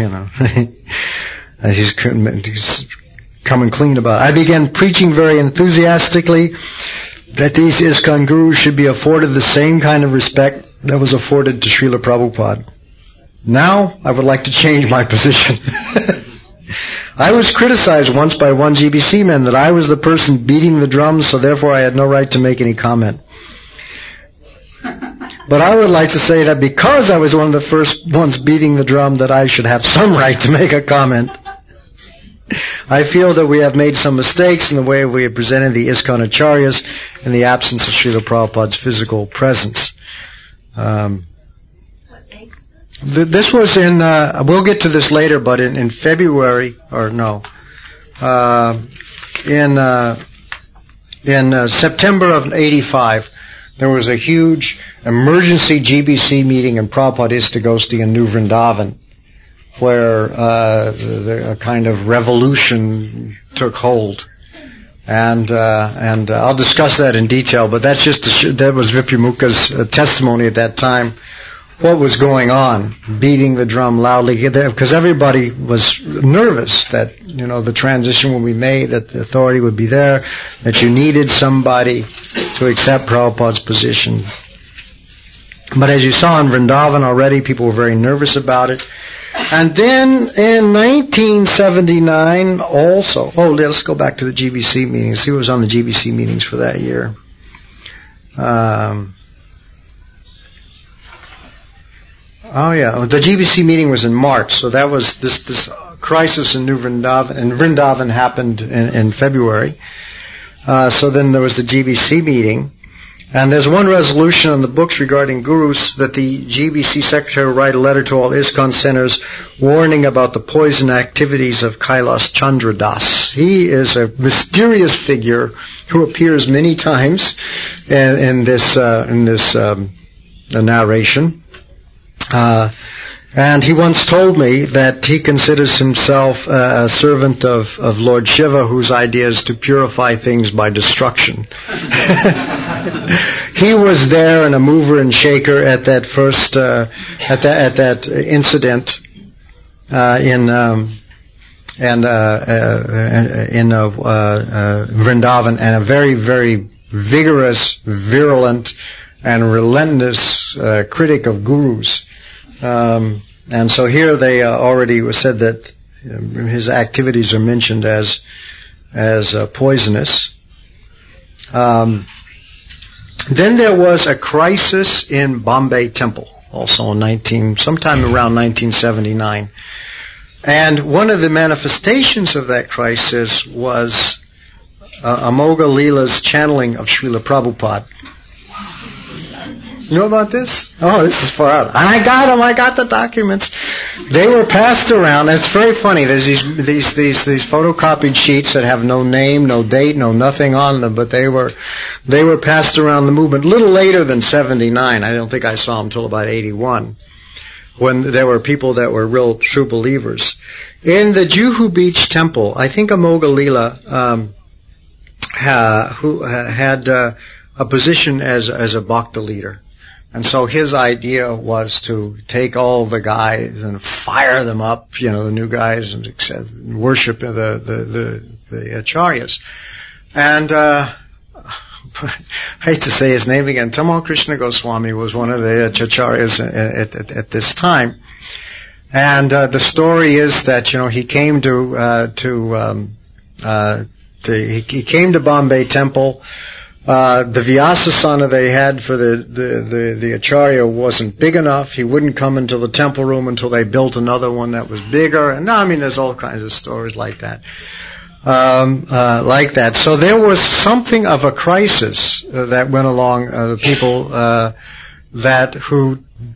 he's coming clean about it. I began preaching very enthusiastically that these ISKCON gurus should be afforded the same kind of respect that was afforded to Srila Prabhupada. Now, I would like to change my position. I was criticized once by one GBC man that I was the person beating the drums, so therefore I had no right to make any comment. But I would like to say that because I was one of the first ones beating the drum, that I should have some right to make a comment. I feel that we have made some mistakes in the way we have presented the ISKCON Acharyas in the absence of Srila Prabhupada's physical presence. This was in, we'll get to this later, but in February, in September of '85, there was a huge emergency GBC meeting in Prabhupada Istagosti in New Vrindavan, where a kind of revolution took hold. And I'll discuss that in detail, but that's just that was Vipamukha's testimony at that time. What was going on, beating the drum loudly, because everybody was nervous that, the transition would be made, that the authority would be there, that you needed somebody to accept Prabhupada's position. But as you saw in Vrindavan already, people were very nervous about it. And then in 1979 also, let's go back to the GBC meetings, see what was on the GBC meetings for that year. Oh yeah, the GBC meeting was in March, so that was this crisis in Vrindavan happened in February. So then there was the GBC meeting, and there's one resolution on the books regarding gurus that the GBC secretary will write a letter to all ISKCON centers warning about the poison activities of Kailas Chandra Das. He is a mysterious figure who appears many times in this narration. And he once told me that he considers himself a servant of Lord Shiva, whose idea is to purify things by destruction. He was there and a mover and shaker at that first at that incident in Vrindavan, and a very, very vigorous, virulent, and relentless critic of gurus. And so here they already said that his activities are mentioned as poisonous. Then there was a crisis in Bombay Temple, also sometime around 1979. And one of the manifestations of that crisis was Amoga Leela's channeling of Srila Prabhupada. You know about this? Oh, this is far out. I got them. I got the documents. They were passed around. It's very funny. There's these photocopied sheets that have no name, no date, no nothing on them, but they were passed around the movement a little later than 79. I don't think I saw them until about 81, when there were people that were real true believers. In the Juhu Beach Temple, I think Amoga Leela, who had a position as a Bhakta leader. And so his idea was to take all the guys and fire them up, the new guys, and worship the acharyas. And I hate to say his name again. Tamal Krishna Goswami was one of the acharyas at this time. And the story is that he came he came to Bombay Temple. The Vyasasana they had for the Acharya wasn't big enough. He wouldn't come into the temple room until they built another one that was bigger. And there's all kinds of stories like that. So there was something of a crisis that went along. People who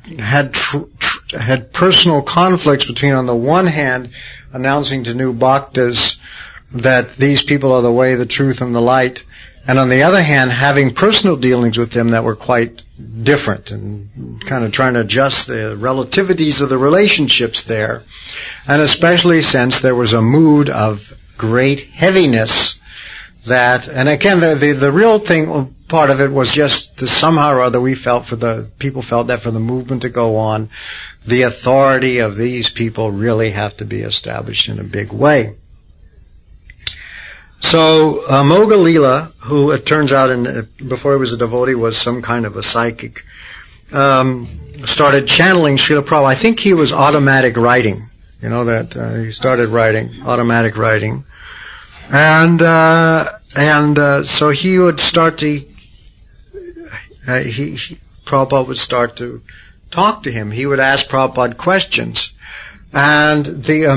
had personal conflicts between, on the one hand, announcing to new bhaktas that these people are the way, the truth, and the light, and on the other hand, having personal dealings with them that were quite different, and kind of trying to adjust the relativities of the relationships there. And especially since there was a mood of great heaviness and again, the real thing, part of it was just somehow or other people felt that for the movement to go on, the authority of these people really have to be established in a big way. So Amoga Leela, who it turns out before he was a devotee was some kind of a psychic, started channeling Srila Prabhupada. I think he was automatic writing. He started writing, automatic writing. And so he would start Prabhupada would start to talk to him. He would ask Prabhupada questions. And the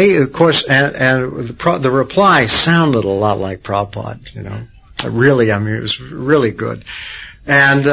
reply sounded a lot like Prabhupada, Really, it was really good. And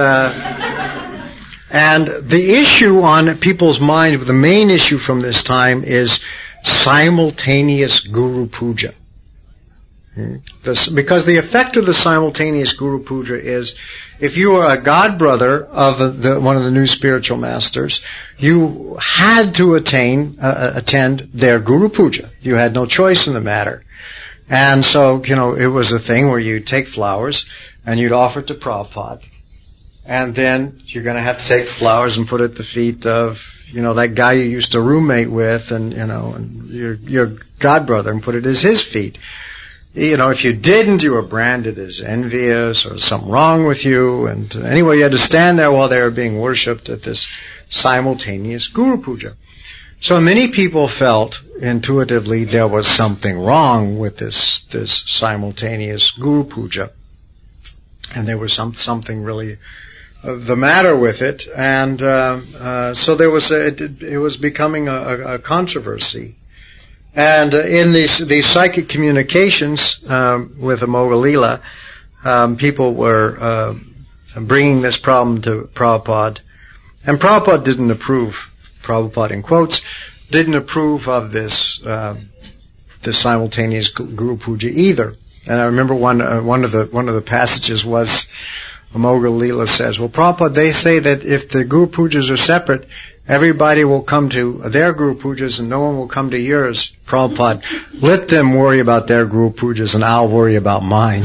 the issue on people's mind, the main issue from this time is simultaneous Guru Puja. Because the effect of the simultaneous Guru Puja is, if you are a godbrother of one of the new spiritual masters, you had to attend their Guru Puja. You had no choice in the matter. And so, it was a thing where you'd take flowers and you'd offer it to Prabhupada. And then you're going to have to take flowers and put it at the feet of, that guy you used to roommate with, and your godbrother, and put it at his feet. If you didn't, you were branded as envious or something wrong with you. And anyway, you had to stand there while they were being worshipped at this simultaneous Guru Puja. So many people felt intuitively there was something wrong with this simultaneous Guru Puja. And there was something really the matter with it, and so there was it was becoming a controversy. And in these psychic communications with Amoghal Leela, people were bringing this problem to Prabhupada, and Prabhupada didn't approve. Prabhupada in quotes didn't approve of this simultaneous Guru Puja either. And I remember one of the passages was Amoghal Leela says, "Well, Prabhupada, they say that if the Guru Pujas are separate, everybody will come to their Guru Pujas and no one will come to yours." Prabhupada, let them worry about their Guru Pujas and I'll worry about mine.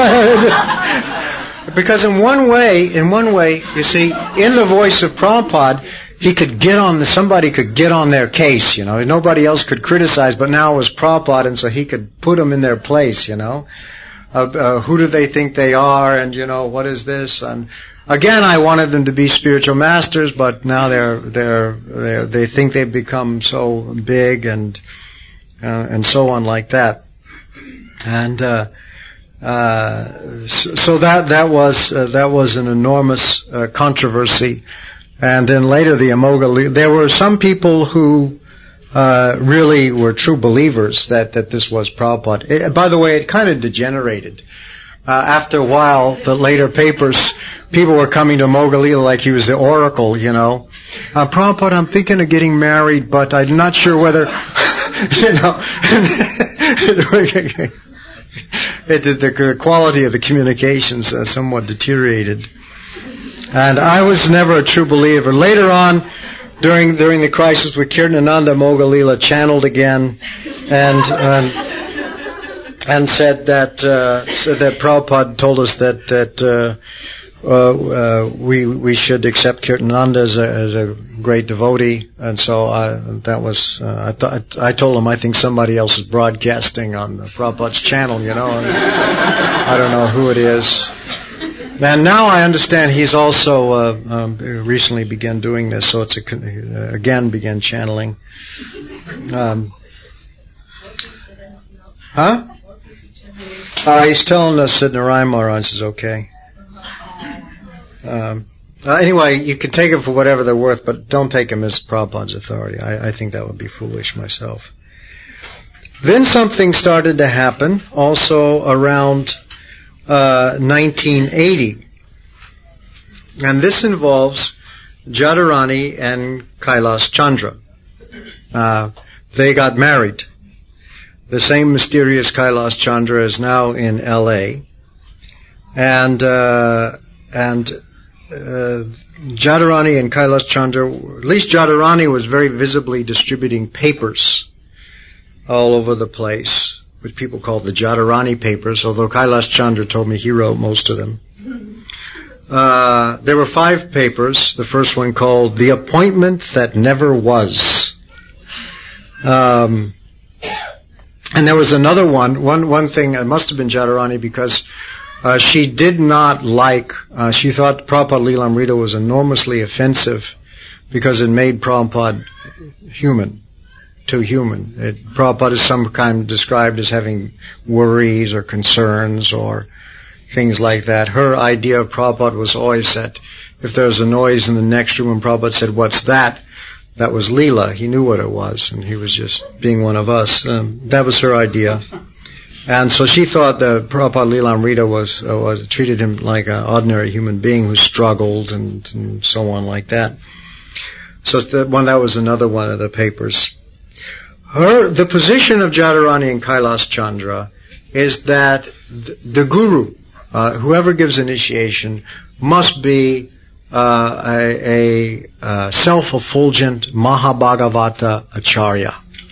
Because in one way, you see, in the voice of Prabhupada, he could somebody could get on their case, Nobody else could criticize, but now it was Prabhupada, and so he could put them in their place, Who do they think they are, and, what is this? And again, I wanted them to be spiritual masters, but now they think they've become so big and so on like that. And, so that was an enormous controversy. And then later there were some people who really were true believers that this was Prabhupada. By the way, it kind of degenerated. After a while, the later papers, people were coming to Amoghal Leela like he was the oracle, Prabhupada, I'm thinking of getting married, but I'm not sure whether, the quality of the communications somewhat deteriorated. And I was never a true believer. Later on, during the crisis with Kirtanananda, Amoghal Leela channeled again and said that Prabhupada told us that we should accept Kirtanananda as a great devotee, and so I told him I think somebody else is broadcasting on Prabhupada's channel, and I don't know who it is. And now I understand he's also recently began doing this, so again began channeling. He's telling us that Narayan Maharaj is okay. Anyway, you can take them for whatever they're worth, but don't take them as Prabhupada's authority. I think that would be foolish myself. Then something started to happen also around 1980. And this involves Jadharani and Kailas Chandra. They got married. The same mysterious Kailas Chandra is now in L.A. And Jadharani and Kailas Chandra, at least Jadharani was very visibly distributing papers all over the place, which people call the Jadharani papers, although Kailas Chandra told me he wrote most of them. There were 5 papers. The first one called The Appointment That Never Was. And there was another one thing, it must have been Jadharani, because she did not she thought Prabhupada Leelamrita was enormously offensive because it made Prabhupada too human. Prabhupada is sometimes described as having worries or concerns or things like that. Her idea of Prabhupada was always that if there was a noise in the next room and Prabhupada said, "What's that?" that was Leela. He knew what it was, and he was just being one of us. That was her idea. And so she thought that Prabhupada Leelamrita was treated him like an ordinary human being who struggled and so on like that. So that was another one of the papers. The position of Jadharani and Kailas Chandra is that the guru, whoever gives initiation, must be a self-effulgent Mahabhagavata Acharya.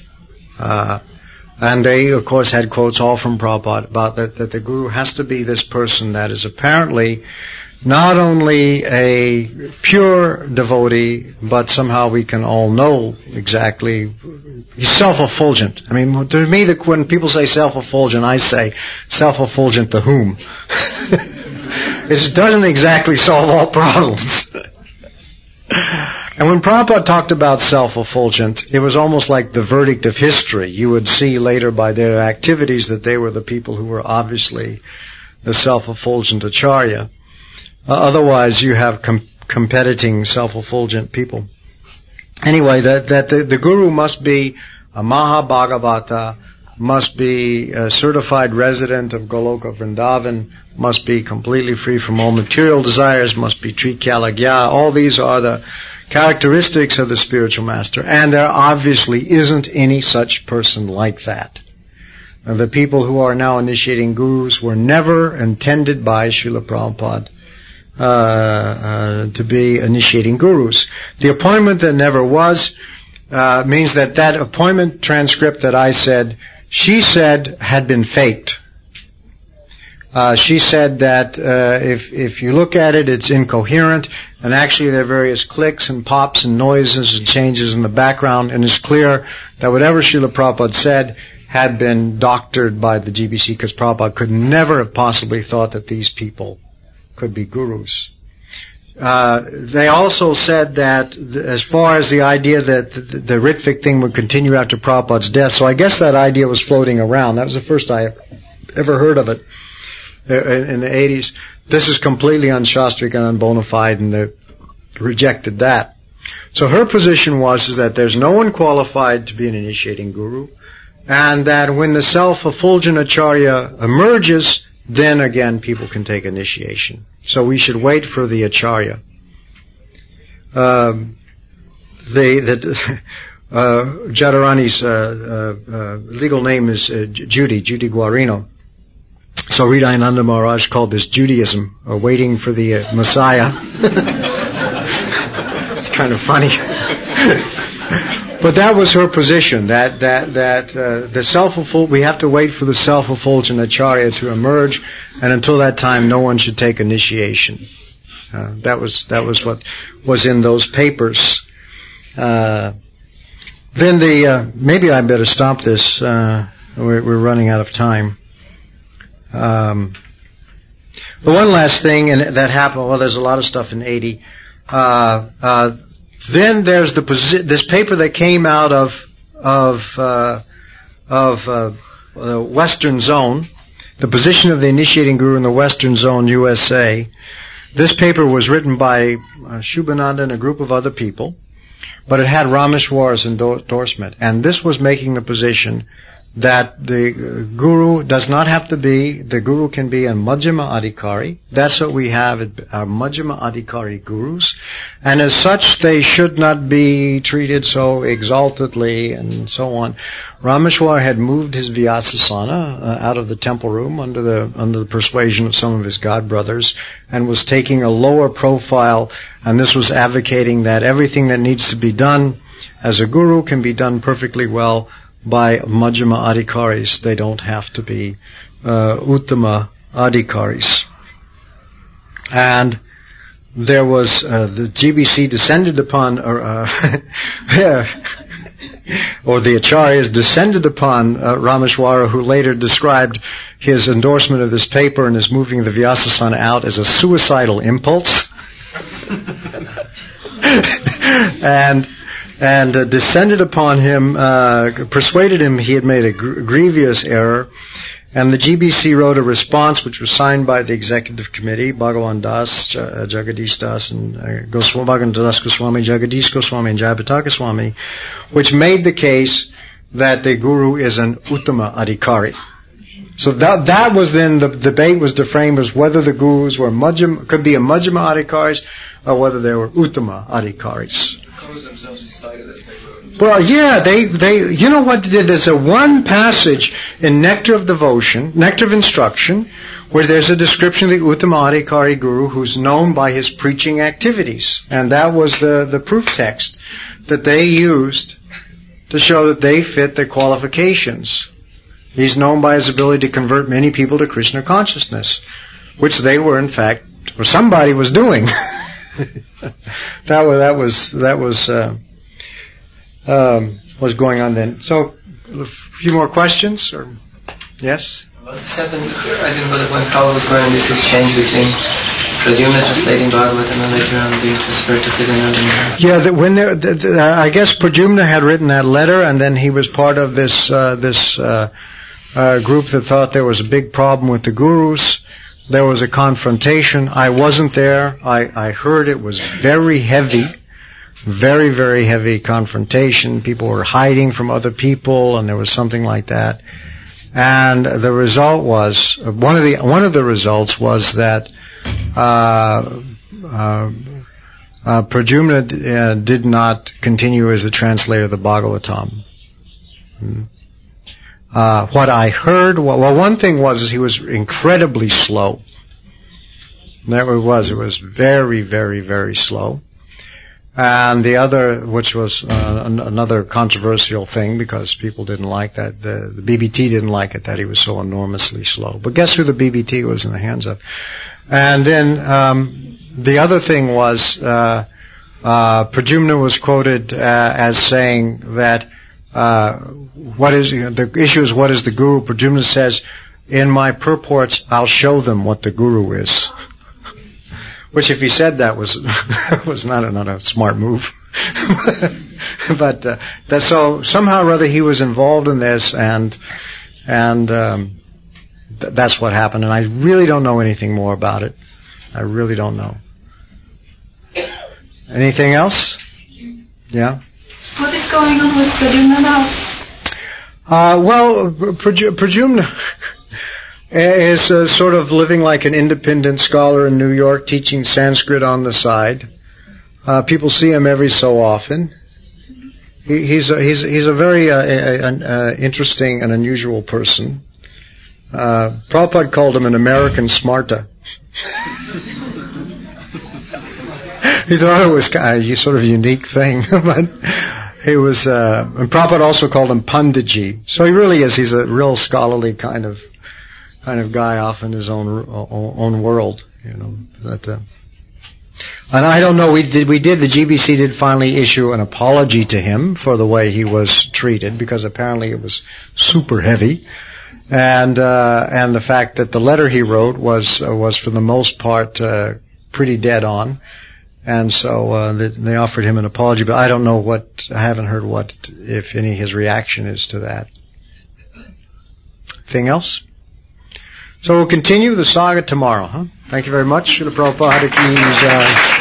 And they, of course, had quotes all from Prabhupada about that the guru has to be this person that is apparently not only a pure devotee, but somehow we can all know exactly, he's self-effulgent. I mean, to me, when people say self-effulgent, I say self-effulgent to whom? It doesn't exactly solve all problems. And when Prabhupada talked about self-effulgent, it was almost like the verdict of history. You would see later by their activities that they were the people who were obviously the self-effulgent Acharya. Otherwise, you have competing self-effulgent people. Anyway, that the guru must be a Mahabhagavata, must be a certified resident of Goloka Vrindavan, must be completely free from all material desires, must be Trikyalagya. All these are the characteristics of the spiritual master, and there obviously isn't any such person like that. The people who are now initiating gurus were never intended by Srila Prabhupada to be initiating gurus. The appointment that never was means that appointment transcript that I said, she said had been faked. She said that if you look at it, it's incoherent, and actually there are various clicks and pops and noises and changes in the background, and it's clear that whatever Srila Prabhupada said had been doctored by the GBC, because Prabhupada could never have possibly thought that these people could be gurus. They also said that as far as the idea that the Ritvik thing would continue after Prabhupada's death, so I guess that idea was floating around. That was the first I ever heard of it in the 80s. This is completely unshastric and unbona fide, and they rejected that. So her position is that there's no one qualified to be an initiating guru, and that when the self-effulgent acharya emerges, then again people can take initiation. So we should wait for the acharya. Jadharani's legal name is Judy Guarino. So Hridayananda Maharaj called this Judaism, waiting for the Messiah. It's kind of funny. But that was her position, that the self-effulgent, we have to wait for the self-effulgent acharya to emerge, and until that time, no one should take initiation. That was what was in those papers. Then maybe I better stop this. We're running out of time. The one last thing that happened. Well, there's a lot of stuff in 80. Then there's this paper that came out of the Western Zone, the position of the initiating guru in the Western Zone, USA. This paper was written by Shubhananda and a group of other people, but it had Rameshwar's endorsement, and this was making the position that the guru does not have to be, the guru can be a Majjhima Adhikari. That's what we have, our Majjhima Adhikari gurus. And as such, they should not be treated so exaltedly and so on. Rameshwar had moved his Vyasasana out of the temple room under the persuasion of some of his god brothers, and was taking a lower profile, and this was advocating that everything that needs to be done as a guru can be done perfectly well by Majjhima Adhikaris. They don't have to be Uttama Adhikaris. And there was the GBC descended upon, or the Acharyas descended upon Rameshwara, who later described his endorsement of this paper and his moving the Vyasasana out as a suicidal impulse. and descended upon him, persuaded him he had made a grievous error, and the GBC wrote a response which was signed by the executive committee, Bhagavan Das, Jagadish Das, and Bhagavan Das Goswami, Jagadish Goswami, and Jayapataka Swami, which made the case that the guru is an Uttama Adhikari. So that was then, the debate was framed as whether the gurus were could be a Majjhima Adhikaris, or whether they were Uttama Adhikaris. Well, yeah, they, you know what they did? There's one passage in Nectar of Devotion, Nectar of Instruction, where there's a description of the Uttama Adhikari guru who's known by his preaching activities. And that was the proof text that they used to show that they fit the qualifications. He's known by his ability to convert many people to Krishna consciousness, which they were, in fact, or somebody was doing. That was going on then. So, a few more questions, or yes? About the seven, I didn't know that when Prabhupada was going this exchange between Pradyumna translating Bhagavatam and later on the transfer to Hridayananda. Yeah, I guess Pradyumna had written that letter, and then he was part of this group that thought there was a big problem with the gurus. There was a confrontation. I wasn't there. I heard it was very heavy, very, very heavy confrontation. People were hiding from other people, and there was something like that. And the result was, one of the results was that Pradyumna did not continue as the translator of the Bhagavatam. What I heard, one thing was he was incredibly slow. That it was very, very, very slow. And the other, which was another controversial thing, because people didn't like that, the BBT didn't like it, that he was so enormously slow. But guess who the BBT was in the hands of? And then the other thing was Pradyumna was quoted as saying that the issue is what is the Guru? Pradyumna says, in my purports I'll show them what the Guru is. Which, if he said that, was not a smart move. But so somehow or other he was involved in this, and that's what happened. And I really don't know anything more about it. I really don't know. Anything else? Yeah. What is going on with Pradyumna now? Pradyumna is sort of living like an independent scholar in New York, teaching Sanskrit on the side. People see him every so often. He's a very interesting and unusual person. Prabhupada called him an American Smarta. He thought it was a sort of unique thing, but he was. And Prabhupada also called him Panditji. So he really is. He's a real scholarly kind of guy off in his own world, you know. But, and I don't know. The GBC did finally issue an apology to him for the way he was treated, because apparently it was super heavy, and the fact that the letter he wrote was for the most part pretty dead on, and so they offered him an apology. But I don't know I haven't heard what, if any, his reaction is to that. Anything else? So we'll continue the saga tomorrow, huh? Thank you very much. Srila Prabhupada Ki Jai.